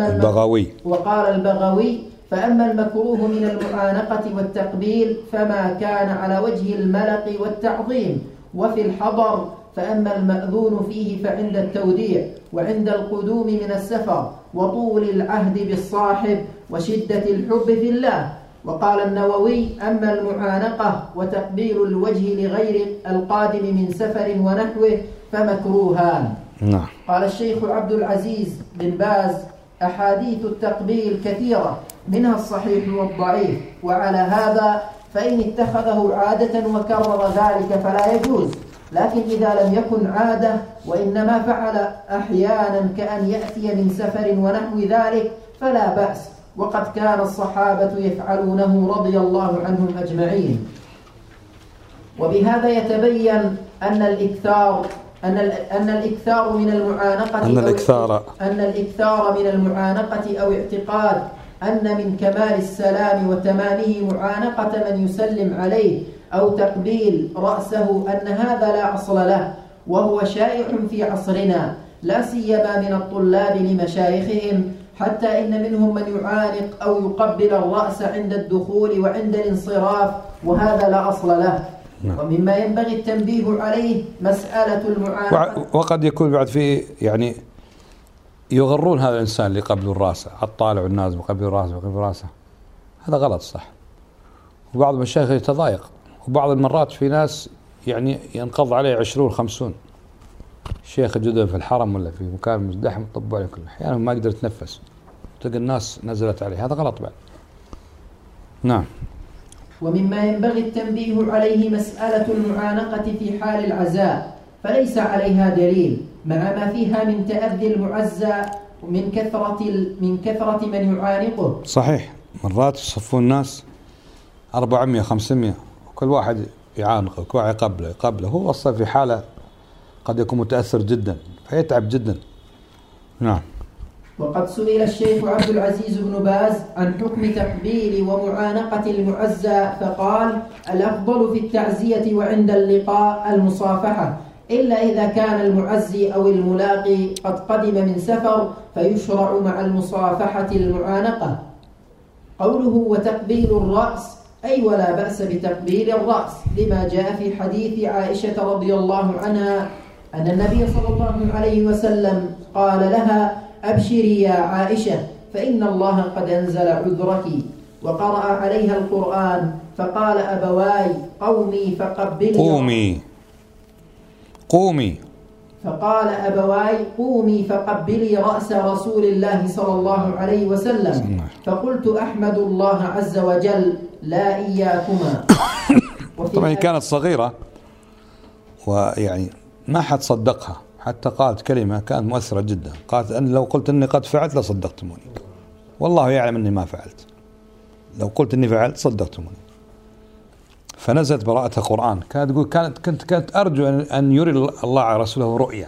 فأما المكروه من المعانقة والتقبيل فما كان على وجه الملق والتعظيم. وفي الحضر فأما المأذون فيه فعند التوديع، وعند القدوم من السفر، وطول العهد بالصاحب، وشدة الحب في الله. وقال النووي: أما المعانقة وتقبيل الوجه لغير القادم من سفر ونحوه فمكروهان. نعم. قال الشيخ عبد العزيز بن باز: أحاديث التقبيل كثيرة، منها الصحيح والضعيف، وعلى هذا فإن اتخذه عادة وكرر ذلك فلا يجوز، لكن إذا لم يكن عادة وإنما فعل أحيانا كأن يأتي من سفر ونحو ذلك فلا بأس، وقد كان الصحابة يفعلونه رضي الله عنهم أجمعين. وبهذا يتبين أن الإكثار من المعانقة أو اعتقاد أن من كمال السلام وتمامه معانقة من يسلم عليه أو تقبيل رأسه أن هذا لا أصل له، وهو شائع في عصرنا، لا سيما من الطلاب لمشايخهم، حتى إن منهم من يعانق أو يقبل الرأس عند الدخول وعند الانصراف، وهذا لا أصل له. ومما ينبغي التنبيه عليه مسألة المعانقة. وقد يكون بعد في يعني يغرون هذا الإنسان اللي يقبل الرأس، الطالع والنازل يقبل رأسه، هذا غلط صح. وبعض المشايخ يتضايق، وبعض المرات في ناس يعني ينقض عليه 20-50 شيخ جدا في الحرم ولا في مكان مزدحم يطبوا عليه كله، أحيانا ما يقدر يتنفس، تلقى الناس نزلت عليه، هذا غلط بعد. نعم. ومما ينبغي التنبيه عليه مسألة المعانقة في حال العزاء، فليس عليها دليل، مع ما فيها من تأذي المعزى ومن كثرة من يعانقه. صحيح، مرات يصفون الناس 400-500 وكل واحد يعانقه وكل واحد يقبله، هو أصلا في حالة قد يكون متأثر جدا فيتعب جدا. نعم. وقد سئل الشيخ عبد العزيز بن باز عن حكم تقبيل ومعانقة المعزى فقال: الأفضل في التعزية وعند اللقاء المصافحة، إلا إذا كان المعزي أو الملاقي قد قدم من سفر فيشرع مع المصافحة المعانقة. قوله وتقبيل الرأس أي ولا بأس بتقبيل الرأس، لما جاء في حديث عائشة رضي الله عنها أن النبي صلى الله عليه وسلم قال لها: أبشري يا عائشة فإن الله قد أنزل عذرك، وقرأ عليها القرآن فقال أبواي قومي فقبلي قومي فقال أبواي قومي فقبلي رأس رسول الله صلى الله عليه وسلم. فقلت أحمد الله عز وجل لا إياكما. طبعا كانت صغيرة ويعني ما حد صدقها، حتى قالت كلمة كانت مؤثرة جدا، قالت أن لو قلت أني قد فعلت لصدقتموني، والله يعلم أني ما فعلت، لو قلت أني فعلت صدقتموني. فنزلت براءة القرآن، كانت تقول كانت أرجو أن يري الله على رسوله رؤيا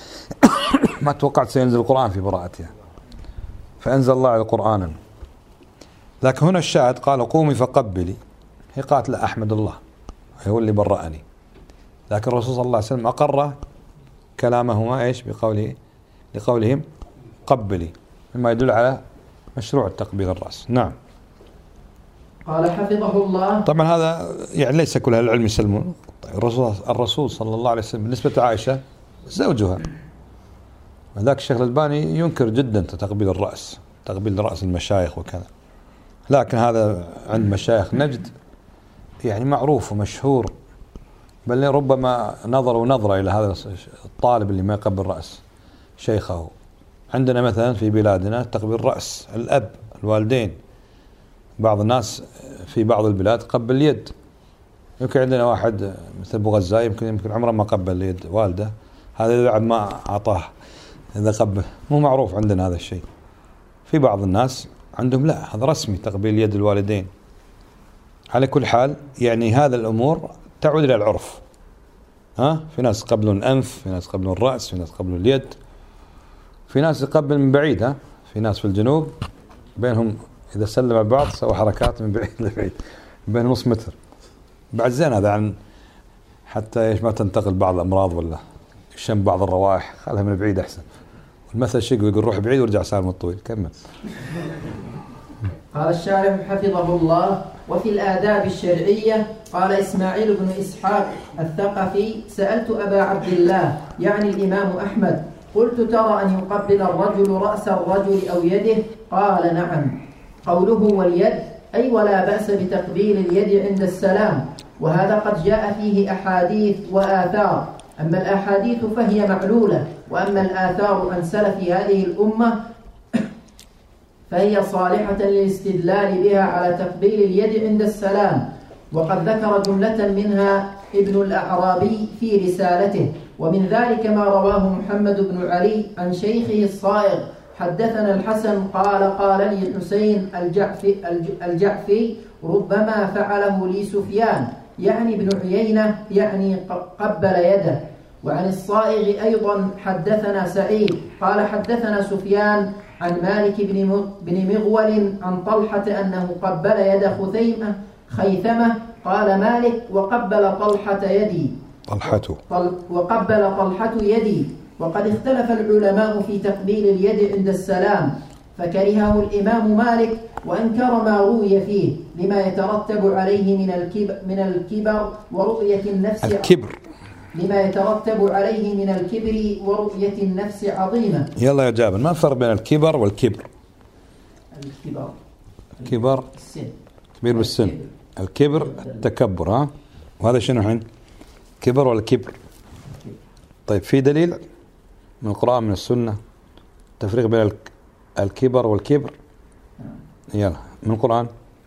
ما توقعت سينزل القرآن في براءتها، فأنزل الله على قرآنا. لكن هنا الشاهد قال قومي فقبلي، هي قالت لا أحمد الله هو اللي برأني، لكن الرسول صلى الله عليه وسلم أقر كلامهما إيش لقولهم قبلي، مما يدل على مشروع التقبيل الرأس. نعم. قال حفظه الله. طبعا هذا يعني ليس كل أهل العلم يسلمون. الرسول صلى الله عليه وسلم بالنسبة لعائشة زوجها، وذاك الشيخ الألباني ينكر جدا تقبيل الرأس، تقبيل رأس المشايخ وكذا، لكن هذا عند مشايخ نجد يعني معروف ومشهور، بل ربما نظروا نظرة إلى هذا الطالب اللي ما يقبل رأس شيخه. عندنا مثلا في بلادنا تقبيل رأس الأب الوالدين، بعض الناس في بعض البلاد قبل اليد، يمكن عندنا واحد مثل أبو غزاء يمكن عمره ما قبل يد والده، هذا بعد ما أعطاه إذا قبل، مو معروف عندنا هذا الشيء. في بعض الناس عندهم لا، هذا رسمي تقبيل يد الوالدين. على كل حال يعني هذا الأمور تعود إلى العرف. في ناس يقبلون الأنف، في ناس يقبلون الرأس، في ناس يقبلون اليد، في ناس يقبل من بعيد. في ناس في الجنوب بينهم إذا سلم على بعض سوى حركات من بعيد لبعيد بين نص متر، بعد زين هذا عن حتى ما تنتقل بعض الأمراض ولا يشم بعض الروائح، خلها من بعيد أحسن. والمثل شيء يقول روح بعيد ورجع سالم الطويل. كمل. قال الشارح حفظه الله: وفي الآداب الشرعية قال إسماعيل بن إسحاق الثقفي: سألت أبا عبد الله يعني الإمام أحمد، قلت ترى أن يقبل الرجل رأس الرجل أو يده؟ قال نعم. قوله واليد أي ولا بأس بتقبيل اليد عند السلام، وهذا قد جاء فيه أحاديث وآثار، أما الأحاديث فهي معلولة، وأما الآثار عن سلف هذه الأمة فهي صالحة للاستدلال بها على تقبيل اليد عند السلام. وقد ذكر جملة منها ابن الأعرابي في رسالته، ومن ذلك ما رواه محمد بن علي عن شيخه الصائغ: حدثنا الحسن قال لي الحسين الجعفي ربما فعله لي سفيان يعني ابن عيينة يعني قبل يده. وعن الصائغ أيضا حدثنا سعيد قال حدثنا سفيان عن مالك بن مغول عن طلحة أنه قبل يد خيثمة. قال مالك: وقبل طلحة يدي. وقبل طلحة يدي. وقد اختلف العلماء في تقبيل اليد عند السلام، فكرهه الإمام مالك وأنكر ما روي فيه لما يترتب عليه من الكبر ورؤية النفس لما يترتب عليه من الكبر ورؤية النفس عظيمة. يلا يا جابر، ما الفرق بين الكبر والكبر؟ الكبر السن، كبير بالسن. الكبر التكبر. وهذا شنو الحين؟ كبر ولا كبر؟ طيب في دليل من القرآن من السنة تفريق بين الكبر والكبر؟ يلا من القرآن: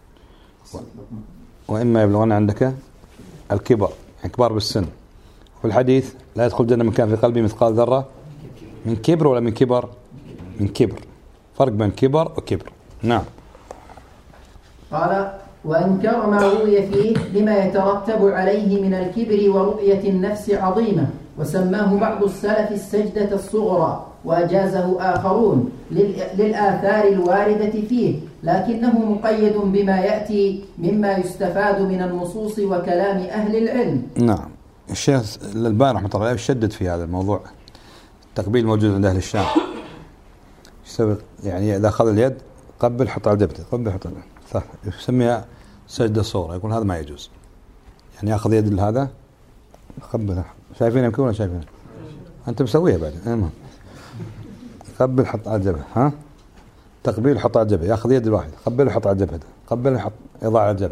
وإما يبلغن عندك الكبر يعني كبار بالسن. في الحديث: لا يدخل الجنة من كان في قلبه مثقال ذرة من كبر ولا من كبر؟ من كبر. فرق بين كبر وكبر. نعم. قال: وأنكر ما روي فيه لما يترتب عليه من الكبر ورؤية النفس عظيمة، وسماه بعض السلف السجدة الصغرى، وأجازه آخرون للآثار الواردة فيه، لكنه مقيد بما يأتي مما يستفاد من النصوص وكلام أهل العلم. نعم. الشيخ الألباني رحمة الله عليه يشدد في هذا الموضوع. التقبيل موجود عند أهل الشام، يسوي يعني إذا أخذ اليد قبل حط على جبهته، قبل حط على صح، يسميها سجدة صغرى. يقول هذا ما يجوز، يعني يأخذ يد هذا قبلها. شايفين يمكن ولا شايفين؟ أنت مسويها بعد. المهم قبل حط على الجبهة. تقبيل حط على الجبهة، يأخذ يد الواحد قبل حط على الجبهة، قبل حط يضع على الجبهة.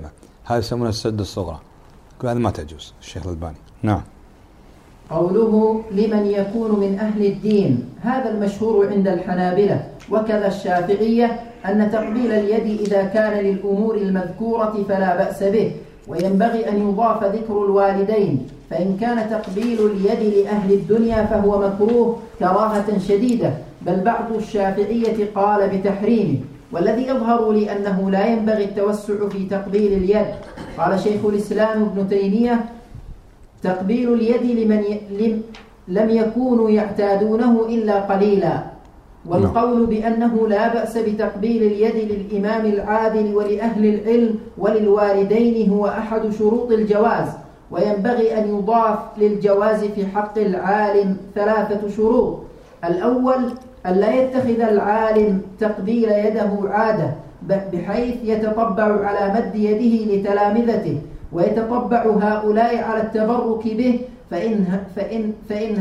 هذا يسمونها السدة الصغرى، هذا ما تجوز. الشيخ الألباني. نعم. قوله لمن يكون من أهل الدين، هذا المشهور عند الحنابلة وكذا الشافعية أن تقبيل اليد إذا كان للأمور المذكورة فلا بأس به، وينبغي أن يضاف ذكر الوالدين، فإن كان تقبيل اليد لأهل الدنيا فهو مكروه كراهة شديدة، بل بعض الشافعية قال بتحريمه، والذي يظهر لي أنه لا ينبغي التوسع في تقبيل اليد. قال شيخ الإسلام ابن تيمية: تقبيل اليد لمن لم يكونوا يعتادونه إلا قليلا، والقول بأنه لا بأس بتقبيل اليد للإمام العادل ولأهل العلم وللوالدين هو أحد شروط الجواز، وينبغي أن يضاف للجواز في حق العالم 3 شروط: الأول ألا يتخذ العالم تقبيل يده عادة بحيث يتطبع على مد يده لتلامذته ويتطبع هؤلاء على التبرك به، فإن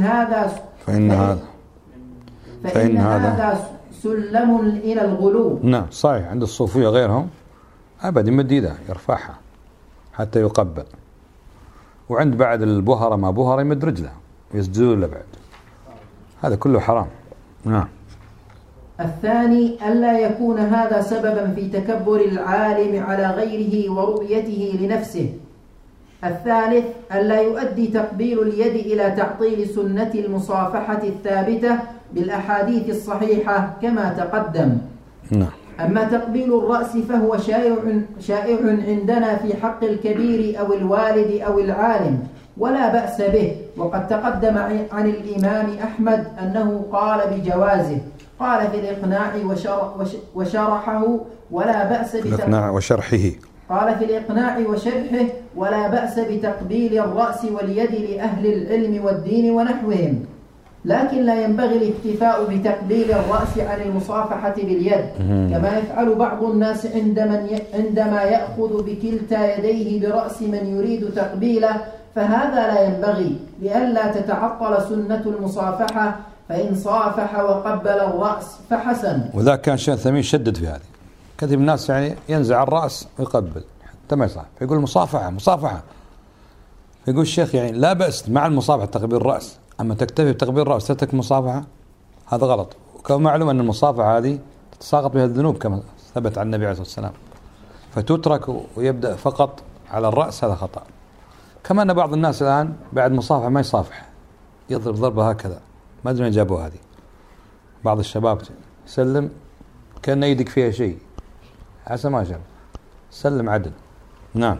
هذا سلم إلى الغلو. نعم صحيح. عند الصوفية غيرهم أبد يمد يده يرفعها حتى يقبل، وعند بعد البهرة ما بهرة يمد رجله ويسجدون له بعد، هذا كله حرام. نعم. الثاني ألا يكون هذا سببا في تكبر العالم على غيره ورؤيته لنفسه. الثالث ألا يؤدي تقبيل اليد إلى تعطيل سنة المصافحة الثابتة بالأحاديث الصحيحة كما تقدم. نعم. أما تقبيل الرأس فهو شائع عندنا في حق الكبير أو الوالد أو العالم ولا بأس به، وقد تقدم عن الإمام أحمد أنه قال بجوازه، قال في الإقناع وشرحه ولا بأس قال في الإقناع وشرحه ولا بأس بتقبيل الرأس واليد لأهل العلم والدين ونحوهم، لكن لا ينبغي الاكتفاء بتقبيل الرأس عن المصافحة باليد كما يفعل بعض الناس عندما يأخذ بكلتا يديه برأس من يريد تقبيله، فهذا لا ينبغي لئلا تتعطل سنة المصافحة، فإن صافح وقبل الرأس فحسن. وذا كان شيء ثمين شدد في هذه، كثير من الناس يعني ينزع الرأس ويقبل حتى ما يصافح، فيقول مصافحة، فيقول الشيخ يعني لا بأس مع المصافحة تقبيل الرأس، أما تكتفي بتقبيل الرأس تترك مصافحة هذا غلط. وكما معلوم أن المصافحة هذه تتساقط بها الذنوب كما ثبت عن النبي عليه الصلاة والسلام، فتترك ويبدأ فقط على الرأس، هذا خطأ. كما أن بعض الناس الآن بعد مصافحة ما يصافح، يضرب ضربة هكذا، ما أدري من جابوا هذه. بعض الشباب سلم كأن يدك فيها شيء، حسن ما شاء، سلم عدل. نعم.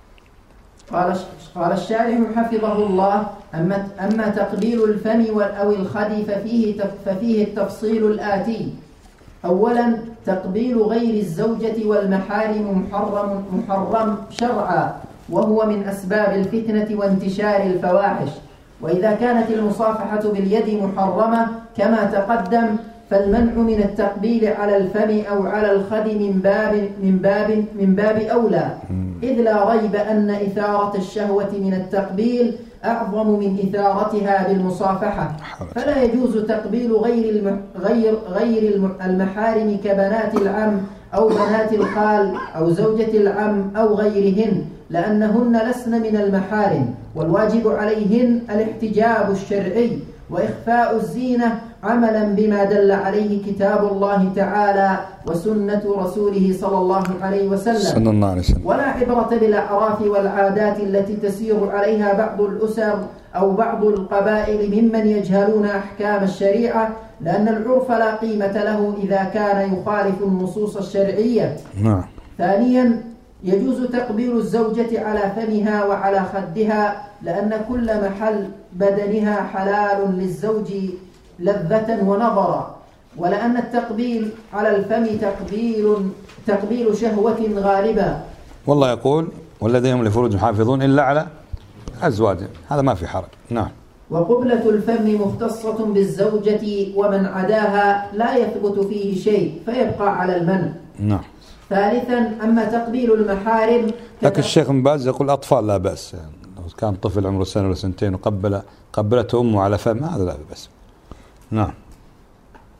قال الشارح حفظه الله: أما تقبيل الفم أو الخد ففيه التفصيل الآتي: أولا تقبيل غير الزوجة والمحارم محرم شرعا، وهو من أسباب الفتنة وانتشار الفواحش، وإذا كانت المصافحة باليد محرمة كما تقدم فالمنع من التقبيل على الفم أو على الخد من باب أولى، إذ لا ريب أن إثارة الشهوة من التقبيل أعظم من إثارتها بالمصافحة، فلا يجوز تقبيل غير المحارم كبنات العم أو بنات الخال أو زوجة العم أو غيرهن، لأنهن لسن من المحارم، والواجب عليهن الاحتجاب الشرعي وإخفاء الزينة عملا بما دل عليه كتاب الله تعالى وسنة رسوله صلى الله عليه وسلم. ولا عبرة بالأعراف والعادات التي تسير عليها بعض الأسر أو بعض القبائل ممن يجهلون أحكام الشريعة، لأن العرف لا قيمة له إذا كان يخالف النصوص الشرعية. ثانيا يجوز تقبيل الزوجة على فمها وعلى خدها، لأن كل محل بدنها حلال للزوج لذة ونظرا، ولأن التقبيل على الفم تقبيل شهوة غالبا. والله يقول: والذين هم لفروجهم حافظون إلا على أزواجهم، هذا ما في حرج. نعم. وقبلة الفم مختصة بالزوجة، ومن عداها لا يثبت فيه شيء فيبقى على المنع. نعم. ثالثا أما تقبيل المحارم، لكن الشيخ ابن باز يقول أطفال لا بأس، يعني لو كان طفل عمره سنة ولا سنتين وقبلته أمه على فم هذا لا بأس. نعم.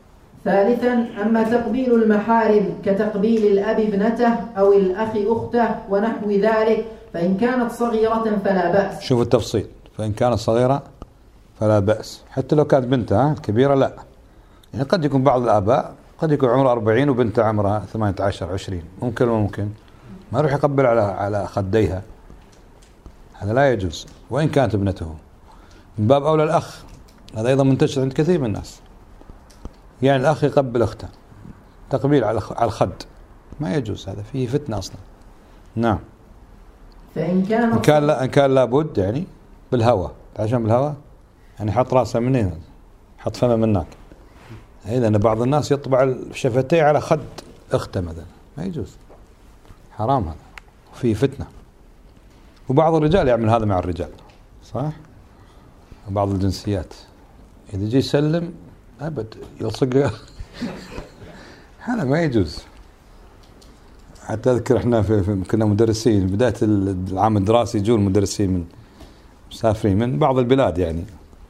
ثالثا أما تقبيل المحارم كتقبيل الأب ابنته أو الأخ أخته ونحو ذلك فإن كانت صغيرة فلا بأس. شوف التفصيل، فإن كانت صغيرة فلا بأس، حتى لو كانت بنتها كبيرة لا. يعني قد يكون بعض الآباء قد يكون عمره 40 وبنته عمرها 18 20، ممكن وممكن ما يروح يقبل على خديها، هذا لا يجوز وإن كانت ابنته. من باب أولى الأخ، هذا أيضا منتشر عند كثير من الناس، يعني الأخ يقبل أخته تقبيل على الخد، ما يجوز، هذا فيه فتنة أصلا. نعم. فإن كان لابد يعني بالهوى، عشان بالهوى يعني حط راسه من هنا حط فمه من هناك، إذا أن بعض الناس يطبع شفتيه على خد أخته مثلا، ما يجوز، حرام هذا، وفيه فتنة. وبعض الرجال يعمل هذا مع الرجال، صح؟ وبعض الجنسيات إذا يجي يسلم أبد يلصق هذا ما يجوز. حتى أذكر إحنا كنا مدرسين بداية العام الدراسي، يجون مدرسين من مسافرين من بعض البلاد يعني،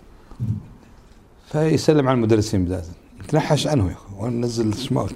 فيسلم على المدرسين بداية يتنحش عنه يا أخي وننزل الشمال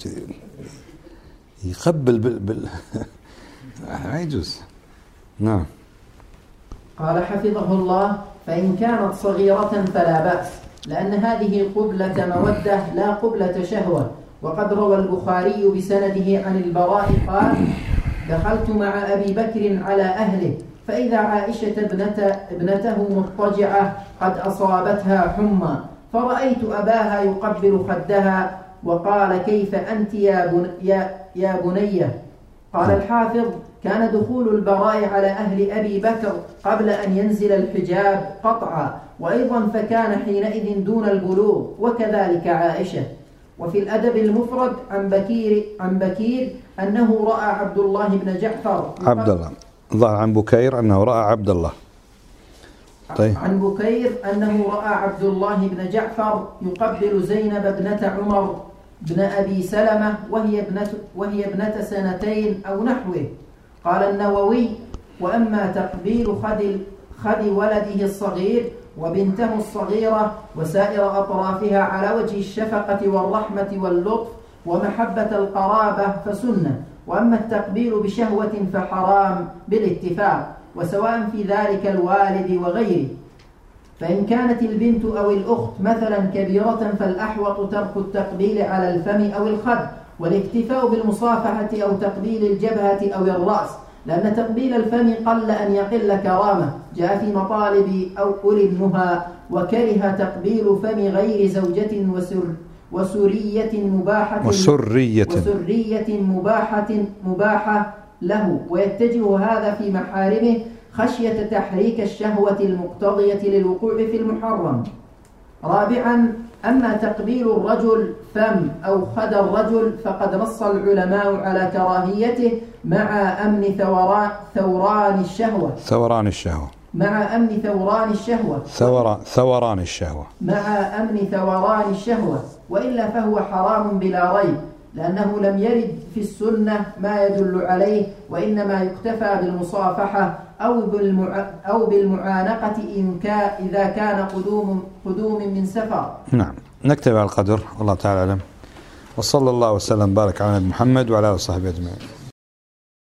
يقبل ما يجوز. نعم. قال حفظه الله: فإن كانت صغيرة فلا بأس، لأن هذه قبلة مودة لا قبلة شهوة. وقد روى البخاري بسنده عن البراء قال: دخلت مع أبي بكر على أهله فإذا عائشة ابنته مضطجعة قد أصابتها حمى، فرأيت أباها يقبل خدها وقال: كيف أنت يا بنية؟ قال الحافظ: كان دخول البراء على أهل أبي بكر قبل أن ينزل الحجاب قطعا، وأيضا فكان حينئذ دون البلوغ، وكذلك عائشة. وفي الأدب المفرد عن بكير أنه رأى عبد الله بن جعفر ظهر عن بكير أنه رأى عبد الله. طيب. عن بكير أنه رأى عبد الله بن جعفر يقبل زينب ابنة عمر بن أبي سلمة وهي ابنة 2 أو نحوه. قال النووي: وأما تقبيل خد ولده الصغير وبنته الصغيرة وسائر أطرافها على وجه الشفقة والرحمة واللطف ومحبة القرابة فسنة، وأما التقبيل بشهوة فحرام بالاتفاق، وسواء في ذلك الوالد وغيره. فإن كانت البنت أو الأخت مثلا كبيرة فالأحوط ترك التقبيل على الفم أو الخد، والاكتفاء بالمصافحة أو تقبيل الجبهة أو الرأس، لأن تقبيل الفم قل أن يقل كرامة، جاء في مطالب أو أولي النهى. وكره تقبيل فم غير زوجة وسرية مباحة له، ويتجه هذا في محارمه خشية تحريك الشهوة المقتضية للوقوع في المحرم. رابعا: أما تقبيل الرجل فم أو خد الرجل فقد نص العلماء على كراهيته مع أمن ثوران الشهوة مع أمن ثوران الشهوة، وإلا فهو حرام بلا ريب، لأنه لم يرد في السنة ما يدل عليه، وإنما يكتفى بالمصافحة أو بالمعانقة إذا كان قدوم من سفر. نعم. نكتفي على القدر، والله تعالى أعلم، وصلى الله وسلم بارك على محمد وعلى آله وصحبه أجمعين.